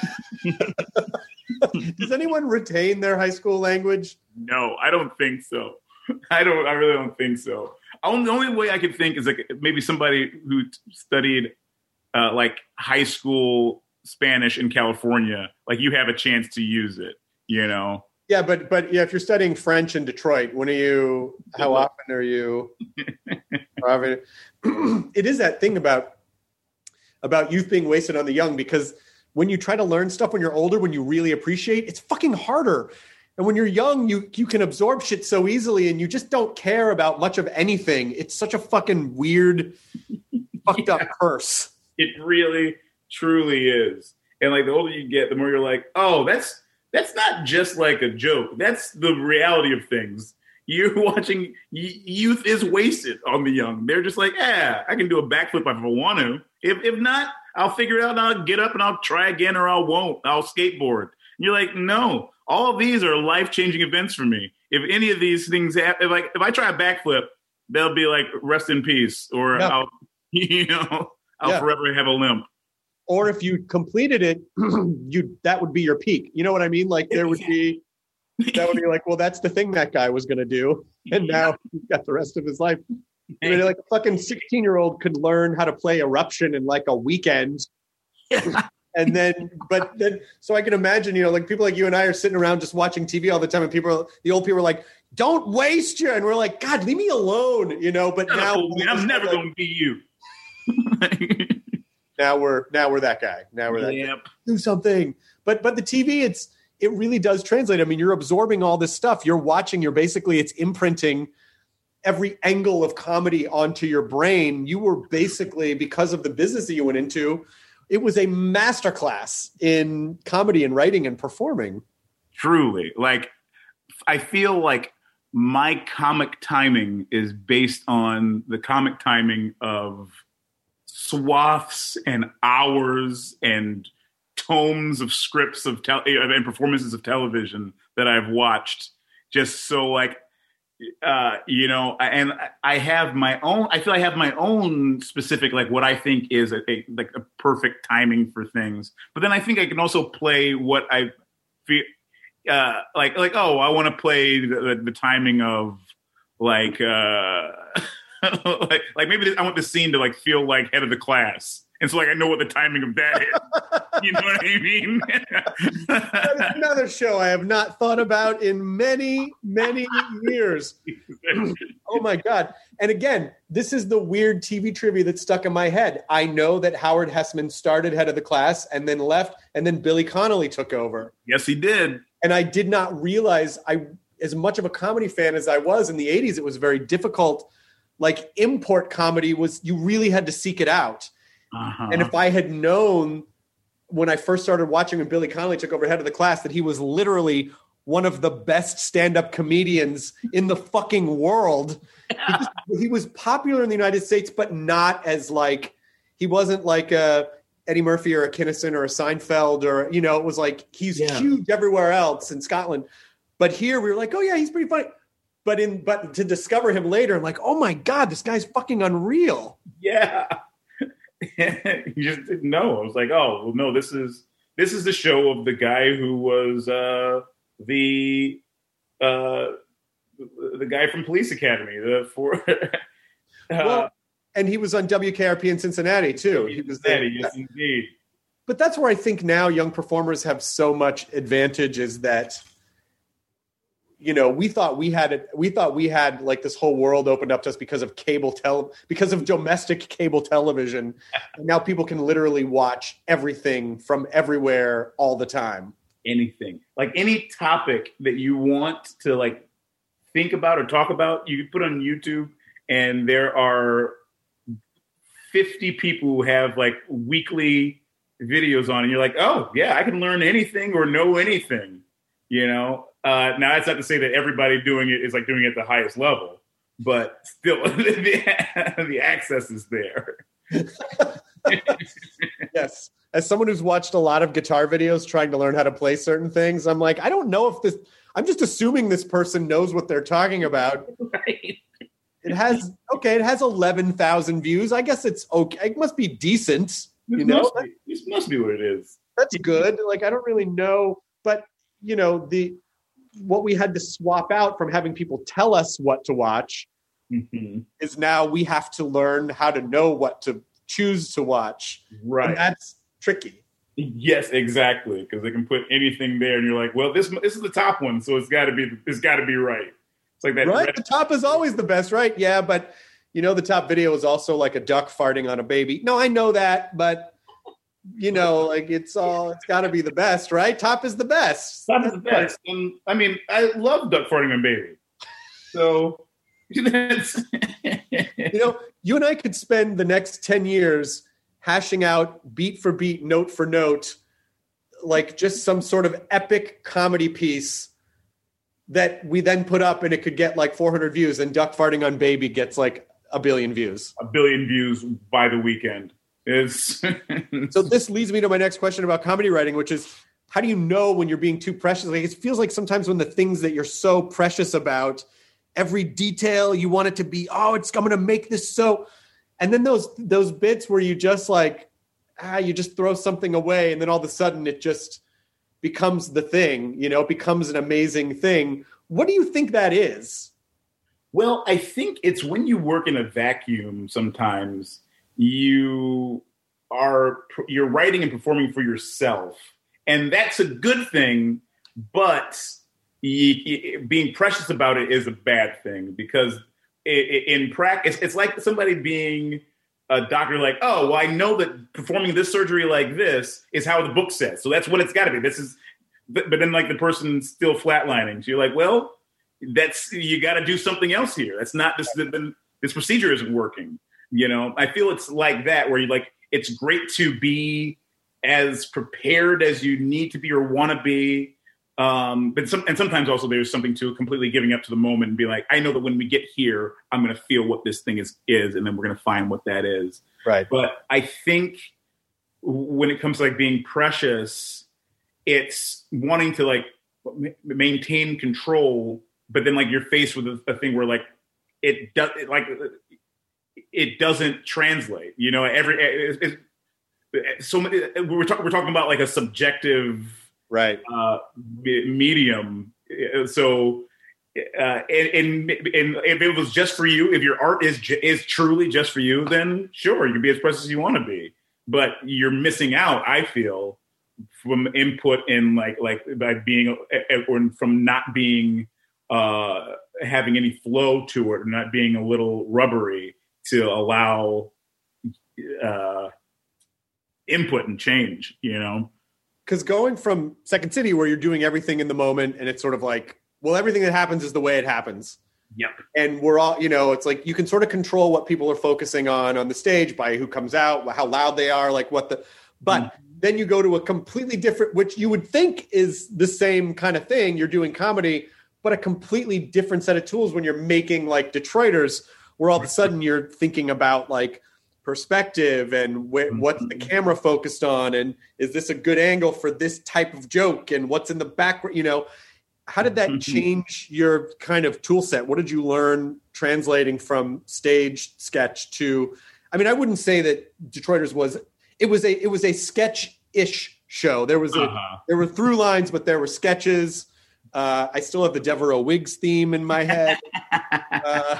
it. Does anyone retain their high school language? No, I don't think so. I don't. I really don't think so. Only, the only way I could think is like maybe somebody who studied uh, like high school Spanish in California. Like you have a chance to use it, you know. Yeah, but but yeah, if you're studying French in Detroit, when are you? How often are you? It is that thing about. about youth being wasted on the young, because when you try to learn stuff when you're older, when you really appreciate, it's fucking harder. And when you're young, you you can absorb shit so easily and you just don't care about much of anything. It's such a fucking weird, fucked up curse. It really, truly is. And like the older you get, the more you're like, oh, that's that's not just like a joke. That's the reality of things. You're watching youth is wasted on the young. They're just like, yeah, I can do a backflip if I want to. If if not, I'll figure it out and I'll get up and I'll try again or I won't. I'll skateboard. And you're like, no, all of these are life-changing events for me. If any of these things happen, if, like, if I try a backflip, they'll be like, rest in peace. Or yeah. I'll, you know, I'll yeah. forever have a limp. Or if you completed it, you that would be your peak. You know what I mean? Like there would be, that would be like, well, that's the thing that guy was going to do. And now he's got the rest of his life. I mean, like a fucking sixteen-year-old could learn how to play Eruption in like a weekend. Yeah. And then, but then, so I can imagine, you know, like people like you and I are sitting around just watching T V all the time. And people, are, the old people are like, don't waste you. And we're like, God, leave me alone, you know, but now. I'm never like, going to be you. Now we're now we're that guy. Now we're that yep. guy. Do something. But but the T V, it's it really does translate. I mean, you're absorbing all this stuff. You're watching. You're basically it's imprinting every angle of comedy onto your brain. You were basically, because of the business that you went into, it was a masterclass in comedy and writing and performing. Truly, like I feel like my comic timing is based on the comic timing of swaths and hours and tomes of scripts of tel- and performances of television that I've watched. Just so like, uh, you know, and I have my own, I feel I have my own specific, like what I think is a, a like a perfect timing for things. But then I think I can also play what I feel uh, like, like, oh, I want to play the, the timing of like, uh, like, like maybe I want the scene to like feel like head of the class, and so like I know what the timing of that is. You know what I mean? That is another show I have not thought about in many, many years. Oh my God! And again, this is the weird T V trivia that stuck in my head. I know that Howard Hessman started head of the class and then left, and then Billy Connolly took over. Yes, he did. And I did not realize I, as much of a comedy fan as I was in the eighties, it was very difficult. Like import comedy was, you really had to seek it out. Uh-huh. And if I had known when I first started watching when Billy Connolly took over head of the class that he was literally one of the best stand-up comedians in the fucking world. He, just, he was popular in the United States, but not as like, he wasn't like a Eddie Murphy or a Kinison or a Seinfeld or, you know, it was like, he's yeah. huge everywhere else in Scotland. But here we were like, oh yeah, he's pretty funny. But in but to discover him later, I'm like, oh my God, this guy's fucking unreal. Yeah. You just didn't know. I was like, oh, well, no, this is this is the show of the guy who was uh, the uh, the guy from Police Academy. The for uh, well, and he was on W K R P in Cincinnati too. He was there. Yes, indeed. But that's where I think now young performers have so much advantage is that, you know, we thought we had it. We thought we had like this whole world opened up to us because of cable tel, because of domestic cable television. And now people can literally watch everything from everywhere all the time. Anything, like any topic that you want to like think about or talk about, you can put on YouTube, and there are fifty people who have like weekly videos on, and you're like, oh yeah, I can learn anything or know anything, you know. Uh, now, that's not to say that everybody doing it is like doing it at the highest level, but still, the, the access is there. Yes. As someone who's watched a lot of guitar videos trying to learn how to play certain things, I'm like, I don't know if this, I'm just assuming this person knows what they're talking about. Right. It has, okay, it has eleven thousand views. I guess it's okay. It must be decent. This you know, must be, this must be what it is. That's good. Like, I don't really know, but you know, the, what we had to swap out from having people tell us what to watch mm-hmm. is now we have to learn how to know what to choose to watch. Right. And that's tricky. Yes, exactly. Because they can put anything there and you're like, well, this this is the top one. So it's gotta be, it's gotta be right. It's like that. Right. Red- the top is always the best, right? Yeah. But you know, the top video is also like a duck farting on a baby. No, I know that, but you know, like it's all, it's got to be the best, right? Top is the best. Top is the best. And I mean, I love duck farting on baby. So, that's... you know, you and I could spend the next ten years hashing out beat for beat, note for note, like just some sort of epic comedy piece that we then put up and it could get like four hundred views, and Duck Farting on Baby gets like a billion views. A billion views by the weekend. It's so this leads me to my next question about comedy writing, which is, how do you know when you're being too precious? Like, it feels like sometimes when the things that you're so precious about, every detail you want it to be, oh, it's I'm going to make this so, and then those those bits where you just like, ah, you just throw something away, and then all of a sudden it just becomes the thing, you know, it becomes an amazing thing. What do you think that is? Well, I think it's when you work in a vacuum, sometimes you are, you're writing and performing for yourself. And that's a good thing, but you, you, being precious about it is a bad thing, because it, it, in practice, it's like somebody being a doctor, like, oh, well, I know that performing this surgery like this is how the book says, so that's what it's got to be. This is, but then like the person's still flatlining. So you're like, well, that's, you got to do something else here. That's not this. This procedure isn't working. You know, I feel it's like that, where you like, it's great to be as prepared as you need to be or want to be. Um, but some, and sometimes also there's something to completely giving up to the moment and be like, I know that when we get here, I'm going to feel what this thing is, is, and then we're going to find what that is. Right. But I think when it comes to like being precious, it's wanting to like m- maintain control, but then like you're faced with a, a thing where like, it does it, like, it doesn't translate, you know, every, it, it, so we're, talk, we're talking about like a subjective right uh, medium. So, uh, and, and, and if it was just for you, if your art is is truly just for you, then sure, you can be as precious as you want to be. But you're missing out, I feel, from input in like like by being or from not being uh, having any flow to it, or not being a little rubbery to allow uh, input and change, you know? Because going from Second City, where you're doing everything in the moment, and it's sort of like, well, everything that happens is the way it happens. Yep. And we're all, you know, it's like you can sort of control what people are focusing on on the stage by who comes out, how loud they are, like what the, but mm-hmm. then you go to a completely different, which you would think is the same kind of thing. You're doing comedy, but a completely different set of tools when you're making like Detroiters, where all of a sudden you're thinking about like perspective and wh- what's the camera focused on, and is this a good angle for this type of joke, and what's in the background, you know. How did that change your kind of tool set? What did you learn translating from stage sketch to, I mean, I wouldn't say that Detroiters was, it was a, it was a sketch-ish show. There was a, uh-huh. there were through lines, but there were sketches. Uh, I still have the Devereaux Wiggs theme in my head. uh,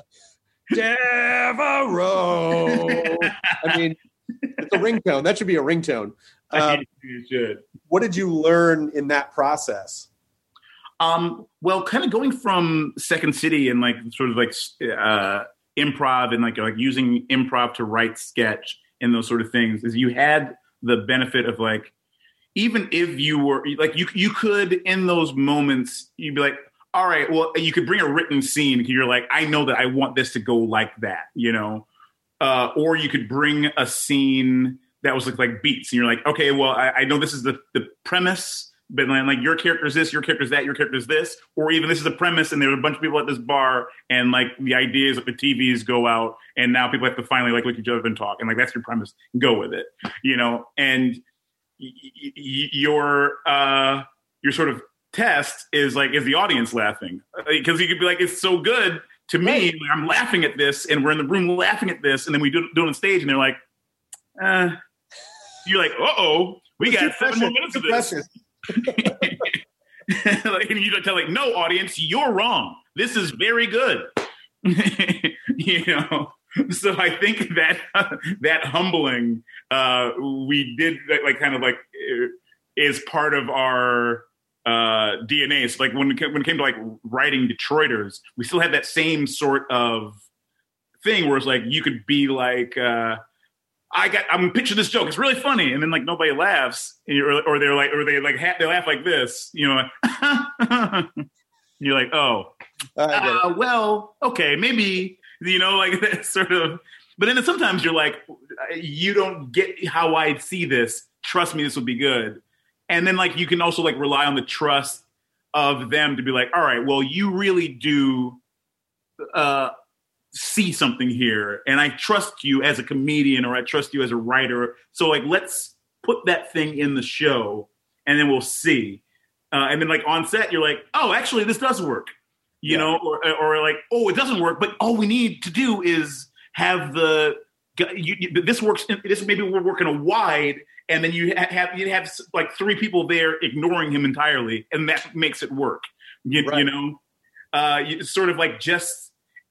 Devereaux. I mean, it's a ringtone. That should be a ringtone. Um, you should. What did you learn in that process? Um, well, kind of going from Second City and like sort of like uh, improv and like like using improv to write sketch and those sort of things, is you had the benefit of like, even if you were like, you you could in those moments, you'd be like, all right, well, you could bring a written scene. You're like, I know that I want this to go like that, you know, uh, or you could bring a scene that was like, like beats, and you're like, okay, well, I, I know this is the, the premise, but like your character is this, your character is that, your character is this, or even this is a premise, and there's a bunch of people at this bar, and like the idea is that the T Vs go out, and now people have to finally like look at each other and talk, and like that's your premise, go with it, you know, and y- y- your uh, your sort of test is like, is the audience laughing? Because you could be like, it's so good to me, like, I'm laughing at this, and we're in the room laughing at this, and then we do, do it on stage, and they're like, uh, you're like, uh oh, we got seven more minutes of this. Like, and you don't tell like, no, audience, you're wrong. This is very good. You know, so I think that uh, that humbling uh, we did like kind of like is part of our uh, D N A. So like when it came, when it came to like writing Detroiters, we still had that same sort of thing where it's like you could be like. Uh, I got. I'm picturing this joke. It's really funny, and then like nobody laughs, or, or they're like, or they like ha- they laugh like this, you know. You're like, oh, uh, well, okay, maybe, you know, like that sort of. But then sometimes you're like, you don't get how I see this. Trust me, this will be good. And then like you can also like rely on the trust of them to be like, all right, well, you really do uh, see something here, and I trust you as a comedian, or I trust you as a writer. So like, let's put that thing in the show, and then we'll see. Uh, and then like on set, you're like, oh, actually, this does work, you yeah. know, or or like, oh, it doesn't work, but all we need to do is have the you, you, this works. This maybe we're working a wide. And then you have you have like three people there ignoring him entirely, and that makes it work. You, right. you know, uh, it's sort of like just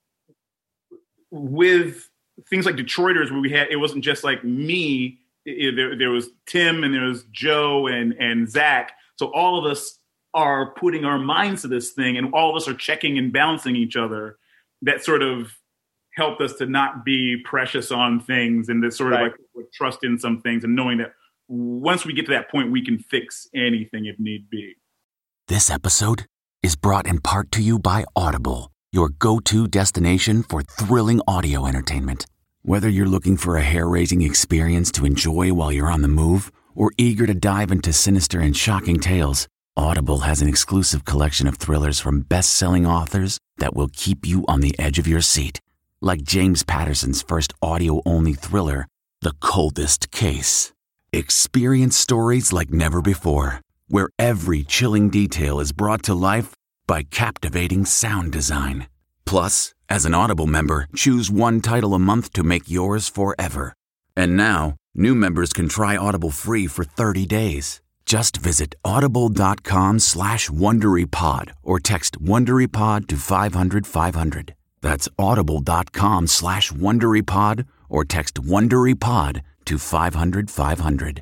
with things like Detroiters, where we had it wasn't just like me. It, there, there was Tim, and there was Joe, and and Zach. So all of us are putting our minds to this thing, and all of us are checking and balancing each other. That sort of helped us to not be precious on things, and to sort right. of like trust in some things, and knowing that once we get to that point, we can fix anything if need be. This episode is brought in part to you by Audible, your go-to destination for thrilling audio entertainment. Whether you're looking for a hair-raising experience to enjoy while you're on the move, or eager to dive into sinister and shocking tales, Audible has an exclusive collection of thrillers from best-selling authors that will keep you on the edge of your seat. Like James Patterson's first audio-only thriller, The Coldest Case. Experience stories like never before, where every chilling detail is brought to life by captivating sound design. Plus, as an Audible member, choose one title a month to make yours forever. And now, new members can try Audible free for thirty days. Just visit audible.com slash WonderyPod or text WonderyPod to five hundred five hundred. That's audible.com slash WonderyPod or text WonderyPod to five hundred five hundred.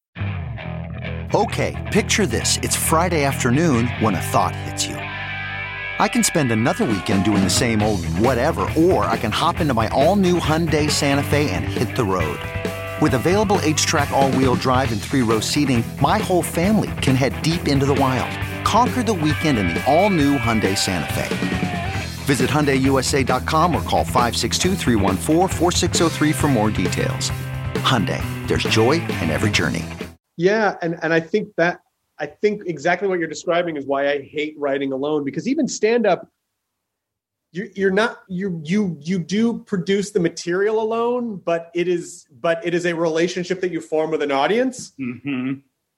Okay, picture this. It's Friday afternoon when a thought hits you. I can spend another weekend doing the same old whatever, or I can hop into my all-new Hyundai Santa Fe and hit the road. With available H-Track all-wheel drive and three-row seating, my whole family can head deep into the wild. Conquer the weekend in the all-new Hyundai Santa Fe. Visit Hyundai U S A dot com or call five six two, three one four, four six zero three for more details. Hyundai, there's joy in every journey. Yeah, and, and I think that I think exactly what you're describing is why I hate writing alone, because even stand-up, you're, you're not you you you do produce the material alone, but it is but it is a relationship that you form with an audience, mm-hmm.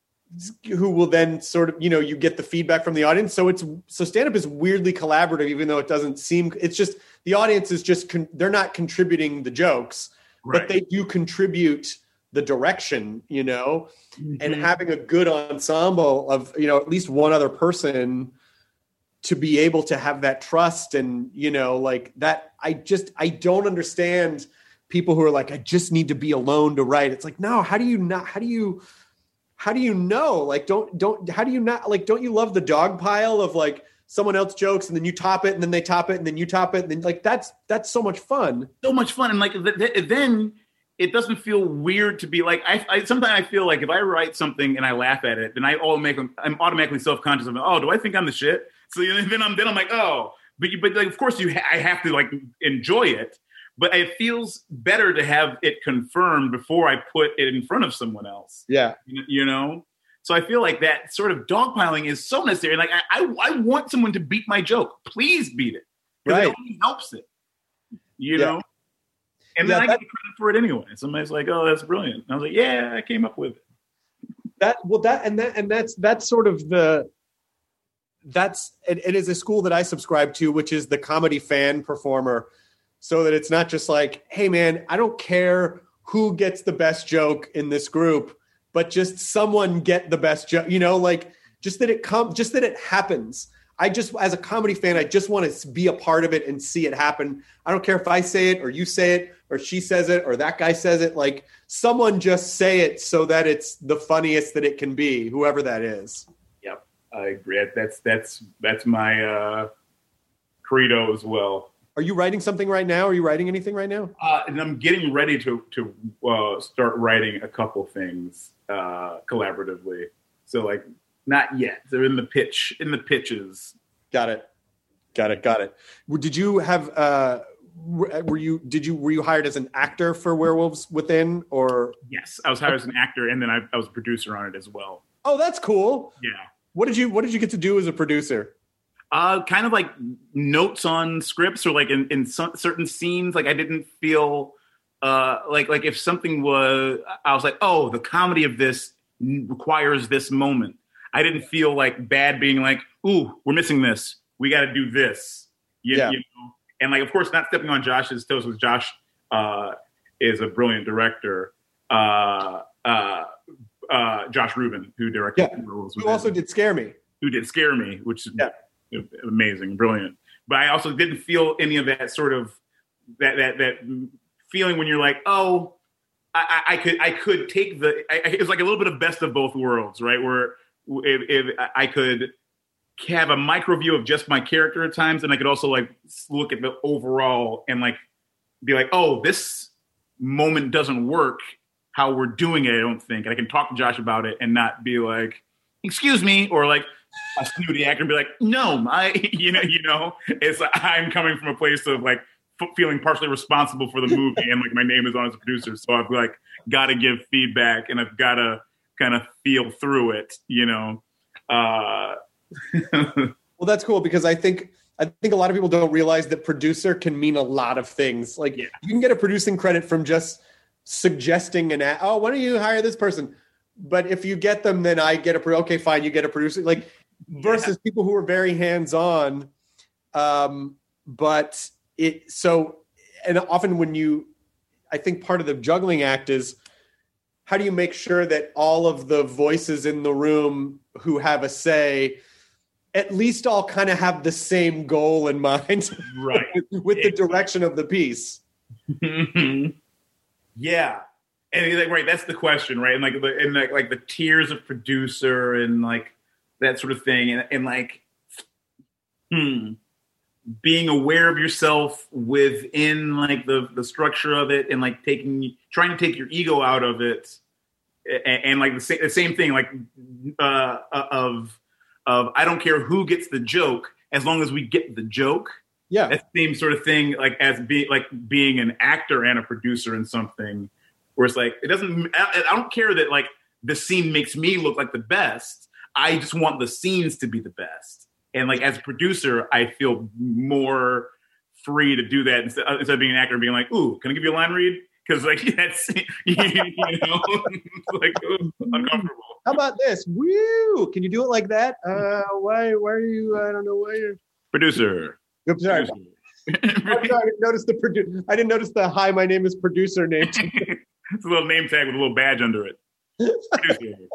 who will then sort of, you know, you get the feedback from the audience. So it's so stand-up is weirdly collaborative, even though it doesn't seem. It's just the audience is just con, they're not contributing the jokes, right. but they do contribute the direction, you know, mm-hmm. and having a good ensemble of, you know, at least one other person to be able to have that trust. And, you know, like that, I just, I don't understand people who are like, I just need to be alone to write. It's like, no, how do you not, how do you, how do you know? Like, don't, don't, how do you not, like, don't you love the dog pile of like someone else jokes and then you top it and then they top it and then you top it. And then like, that's, that's so much fun. So much fun. And like, th- th- then it doesn't feel weird to be like, I, I sometimes I feel like if I write something and I laugh at it, then I all make, I'm automatically self-conscious of, oh, do I think I'm the shit? So then I'm, then I'm like, oh, but you, but like, of course you, ha- I have to like enjoy it, but it feels better to have it confirmed before I put it in front of someone else. Yeah. You, you know? So I feel like that sort of dogpiling is so necessary. Like I, I, I want someone to beat my joke. Please beat it. Because right. it only helps it. You yeah. know? And yeah, then I that, get credit for it anyway. Somebody's like, "Oh, that's brilliant." And I was like, "Yeah, I came up with it." That well, that and that and that's that's sort of the that's it, it is a school that I subscribe to, which is the comedy fan performer. So that it's not just like, "Hey, man, I don't care who gets the best joke in this group, but just someone get the best joke." You know, like just that it come, just that it happens. I just, as a comedy fan, I just want to be a part of it and see it happen. I don't care if I say it or you say it or she says it or that guy says it. Like someone just say it so that it's the funniest that it can be, whoever that is. Yep, I agree. That's that's that's my uh, credo as well. Are you writing something right now? Are you writing anything right now? Uh, and I'm getting ready to to uh, start writing a couple things uh, collaboratively. So like. Not yet. They're in the pitch, in the pitches. Got it. Got it. Got it. Did you have, uh, were you, did you, were you hired as an actor for Werewolves Within or? Yes, I was hired as an actor and then I, I was a producer on it as well. Oh, that's cool. Yeah. What did you What did you get to do as a producer? Uh, kind of like notes on scripts, or like in, in some, certain scenes. Like I didn't feel uh, like like if something was, I was like, oh, the comedy of this requires this moment. I didn't feel like bad being like, ooh, we're missing this. We got to do this. You, yeah. You know? And like, of course, not stepping on Josh's toes, because Josh uh, is a brilliant director. Uh, uh, uh, Josh Rubin, who directed. Yeah. Who also did Scare Me. Who did Scare Me, which is yeah. amazing, brilliant. But I also didn't feel any of that sort of that that that feeling when you're like, oh, I, I could I could take the. I, it was like a little bit of best of both worlds, right? Where if, if I could have a micro view of just my character at times, and I could also like look at the overall and like be like, oh, this moment doesn't work how we're doing it. I don't think, and I can talk to Josh about it and not be like, excuse me, or like a snooty actor and be like, no, I, you know, you know, it's I'm coming from a place of like f- feeling partially responsible for the movie, and like my name is on as a producer, so I've like got to give feedback, and I've got to kind of feel through it, you know. Uh, well, that's cool, because I think I think a lot of people don't realize that producer can mean a lot of things. Like yeah. you can get a producing credit from just suggesting an ad. Oh, why don't you hire this person? But if you get them, then I get a pro. Okay, fine, you get a producer. Like versus yeah. people who are very hands-on. Um, but it so, and often when you, I think part of the juggling act is how do you make sure that all of the voices in the room who have a say at least all kind of have the same goal in mind, right? with, with the direction of the piece. Yeah. And like, right, that's the question, right? And like, the, and like, like the tiers of producer and like that sort of thing, and, and like, hmm, being aware of yourself within like the the structure of it, and like taking, trying to take your ego out of it, and, and like the, sa- the same thing, like uh, of of I don't care who gets the joke as long as we get the joke. Yeah, that same sort of thing, like as being like being an actor and a producer in something. Where it's like, it doesn't, I don't care that like the scene makes me look like the best. I just want the scenes to be the best. And like, as a producer, I feel more free to do that instead, instead of being an actor and being like, ooh, can I give you a line read? Because like, that's, you know, like ooh, uncomfortable. How about this? Woo! Can you do it like that? Uh, why, why are you, I don't know why you're. Producer. Oops, sorry. Producer. I didn't notice the produ- I didn't notice the hi, my name is producer name. It's a little name tag with a little badge under it. The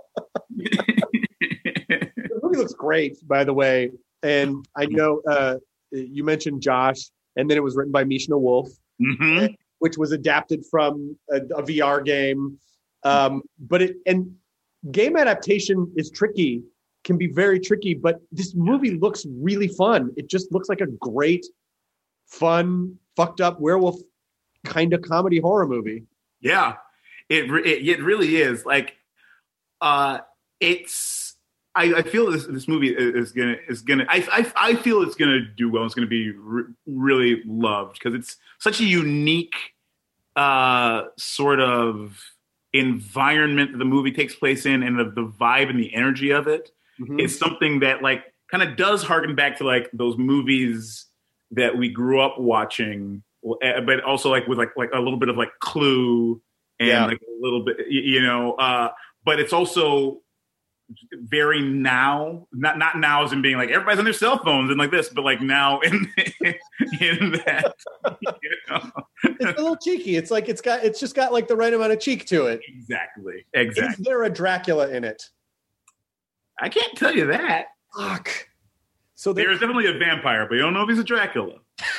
movie looks great, by the way. And I know uh, you mentioned Josh, and then it was written by Mishna Wolf, mm-hmm. which was adapted from a, a V R game. Um, but it and game adaptation is tricky, can be very tricky. But this movie looks really fun. It just looks like a great, fun, fucked up werewolf kind of comedy horror movie. Yeah, it it, it really is. Like, uh, it's. I, I feel this this movie is gonna is gonna. I I, I feel it's gonna do well. It's gonna be re- really loved because it's such a unique uh, sort of environment that the movie takes place in, and the, the vibe and the energy of it mm-hmm. is something that like kind of does harken back to like those movies that we grew up watching. But also like with like like a little bit of like Clue and yeah. like a little bit, you know, uh, but it's also very now, not not now as in being like everybody's on their cell phones and like this, but like now in in that, you know? It's a little cheeky. It's like it's got it's just got like the right amount of cheek to it. Exactly. Exactly. Is there a Dracula in it? I can't tell you that. Fuck. So there is definitely a vampire, but you don't know if he's a Dracula.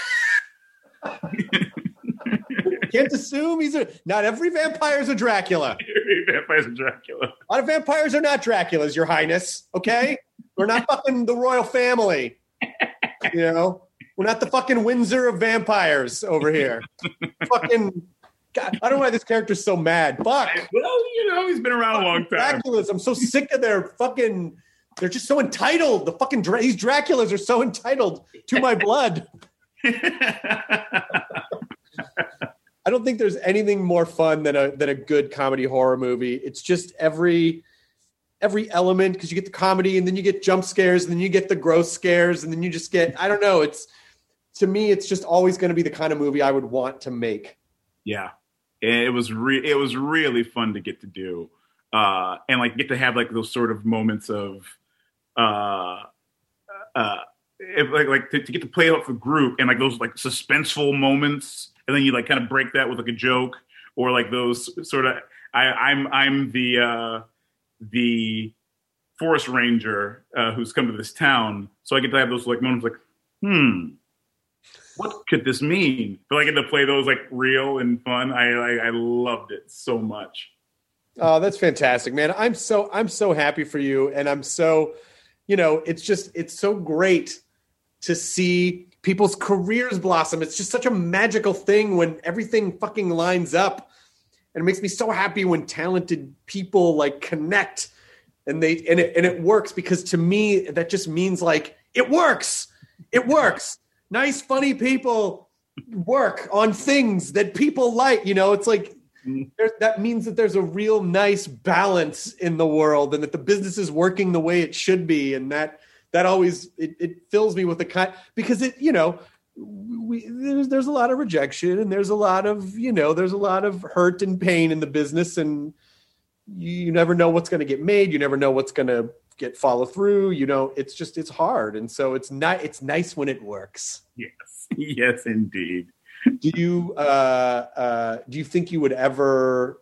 Can't assume he's a. Not every vampire is a Dracula. Every vampire is a Dracula. A lot of vampires are not Draculas, Your Highness. Okay, we're not fucking the royal family. You know, we're not the fucking Windsor of vampires over here. Fucking. God, I don't know why this character's so mad. Fuck. Well, you know, he's been around a long time. Draculas. I'm so sick of their fucking. They're just so entitled. The fucking these Draculas are so entitled to my blood. I don't think there's anything more fun than a than a good comedy horror movie. It's just every every element, because you get the comedy and then you get jump scares and then you get the gross scares and then you just get, I don't know. It's, to me, it's just always going to be the kind of movie I would want to make. Yeah. It was re- it was really fun to get to do. Uh, and like get to have like those sort of moments of, uh, uh, if, like, like to, to get to play out for group and like those like suspenseful moments. And then you like kind of break that with like a joke or like those sort of, I, I'm, I'm the, uh, the forest ranger, uh, who's come to this town. So I get to have those like moments like, hmm, what could this mean? But I get to play those like real and fun. I, I, I loved it so much. Oh, that's fantastic, man. I'm so, I'm so happy for you. And I'm so, you know, it's just, it's so great to see people's careers blossom. It's just such a magical thing when everything fucking lines up. And it makes me so happy when talented people like connect and they, and it, and it works, because to me, that just means like, it works. It works. Nice, funny people work on things that people like, you know, it's like, there, that means that there's a real nice balance in the world and that the business is working the way it should be. And that, that always, it, it fills me with a kind, because it, you know, we, there's, there's a lot of rejection and there's a lot of, you know, there's a lot of hurt and pain in the business, and you, you never know what's going to get made. You never know what's going to get follow through, you know, it's just, it's hard. And so it's not, it's nice when it works. Yes. Yes, indeed. Do you, uh, uh, do you think you would ever,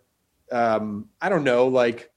um, I don't know, like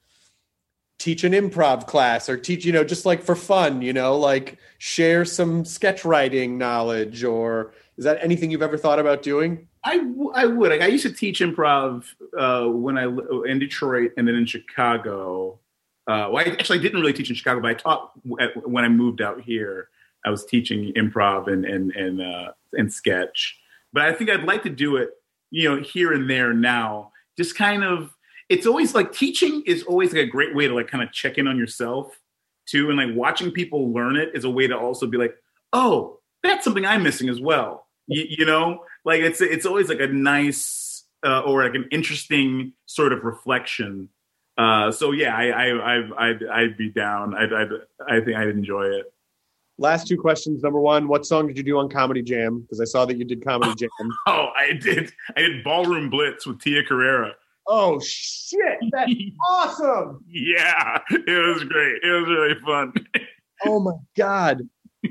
teach an improv class or teach, you know, just like for fun, you know, like share some sketch writing knowledge, or is that anything you've ever thought about doing? I, w- I would. Like, I used to teach improv uh, when I in Detroit and then in Chicago. Uh, well, I actually didn't really teach in Chicago, but I taught at, when I moved out here. I was teaching improv and and and, uh, and sketch. But I think I'd like to do it, you know, here and there now. Just kind of, it's always like teaching is always like a great way to like kind of check in on yourself too, and like watching people learn it is a way to also be like, oh, that's something I'm missing as well. You, you know, like it's it's always like a nice uh, or like an interesting sort of reflection. Uh, so yeah, I, I, I, I'd, I'd be down. I'd, I'd, I think I'd enjoy it. Last two questions. Number one, what song did you do on Comedy Jam? Because I saw that you did Comedy Jam. Oh, I did. I did Ballroom Blitz with Tia Carrera. Oh shit, that's awesome! Yeah, it was great. It was really fun. Oh my god.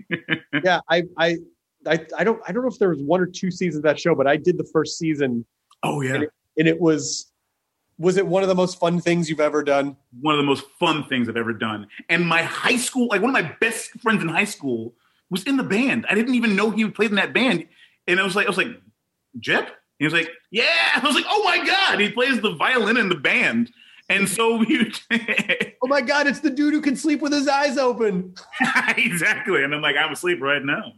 Yeah, I, I, I, I don't, I don't know if there was one or two seasons of that show, but I did the first season. Oh yeah, and it, and it was. Was it one of the most fun things you've ever done? One of the most fun things I've ever done. And my high school, like one of my best friends in high school was in the band. I didn't even know he played in that band. And I was like, I was like, Jep? And he was like, yeah. I was like, oh my God, he plays the violin in the band. And so we oh my God, it's the dude who can sleep with his eyes open. Exactly. And I'm like, I'm asleep right now.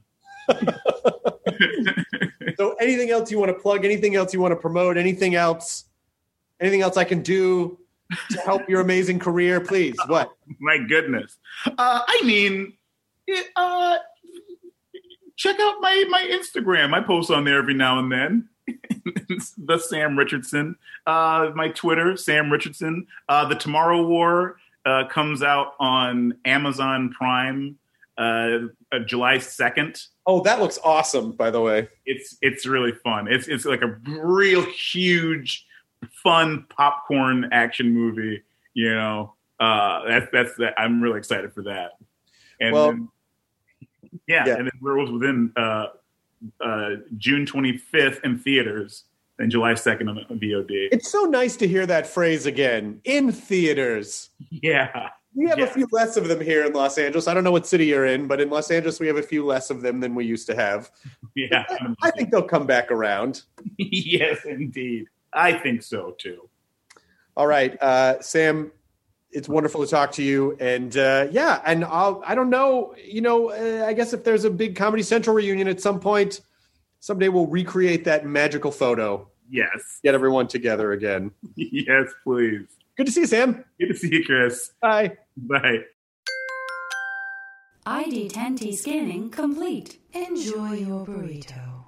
So anything else you want to plug? Anything else you want to promote? Anything else? Anything else I can do to help your amazing career? Please. What? Oh, my goodness. Uh, I mean, it, uh, check out my, my Instagram. I post on there every now and then. The Sam Richardson. Uh, my Twitter, Sam Richardson. Uh, the Tomorrow War uh, comes out on Amazon Prime uh, uh, July second. Oh, that looks awesome, by the way. It's it's really fun. It's it's like a real huge, fun popcorn action movie, you know. Uh, that's that's that. I'm really excited for that. And well, then, yeah, yeah, and then we're within uh, uh, June twenty-fifth in theaters and July second on V O D. It's so nice to hear that phrase again, in theaters. Yeah, we have yeah. a few less of them here in Los Angeles. I don't know what city you're in, but in Los Angeles we have a few less of them than we used to have. Yeah, I, I think they'll come back around. Yes, indeed. I think so, too. All right, uh, Sam, it's wonderful to talk to you. And, uh, yeah, and I'll, I don't know, you know, uh, I guess if there's a big Comedy Central reunion at some point, someday we'll recreate that magical photo. Yes. Get everyone together again. Yes, please. Good to see you, Sam. Good to see you, Chris. Bye. Bye. I D ten T scanning complete. Enjoy your burrito.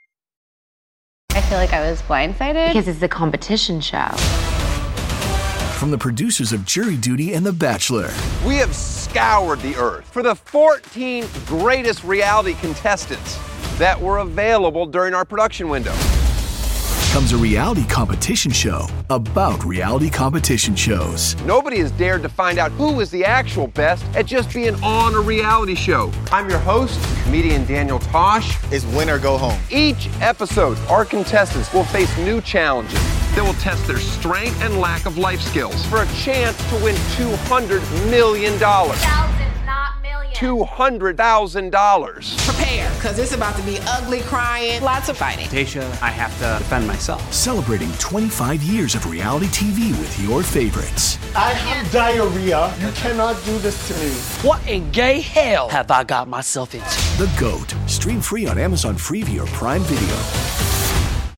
I feel like I was blindsided because it's a competition show. From the producers of Jury Duty and The Bachelor. We have scoured the earth for the fourteen greatest reality contestants that were available during our production window. Comes a reality competition show about reality competition shows. Nobody has dared to find out who is the actual best at just being on a reality show. I'm your host, comedian Daniel Tosh. It's win or go home. Each episode, our contestants will face new challenges that will test their strength and lack of life skills for a chance to win two hundred million dollars. Thousands, not millions. two hundred thousand dollars. Prepare, because it's about to be ugly, crying, lots of fighting. Tasha, I have to defend myself. Celebrating twenty-five years of reality T V with your favorites. I have diarrhea. You cannot do this to me. What in gay hell have I got myself into? The GOAT. Stream free on Amazon Freevee or Prime Video.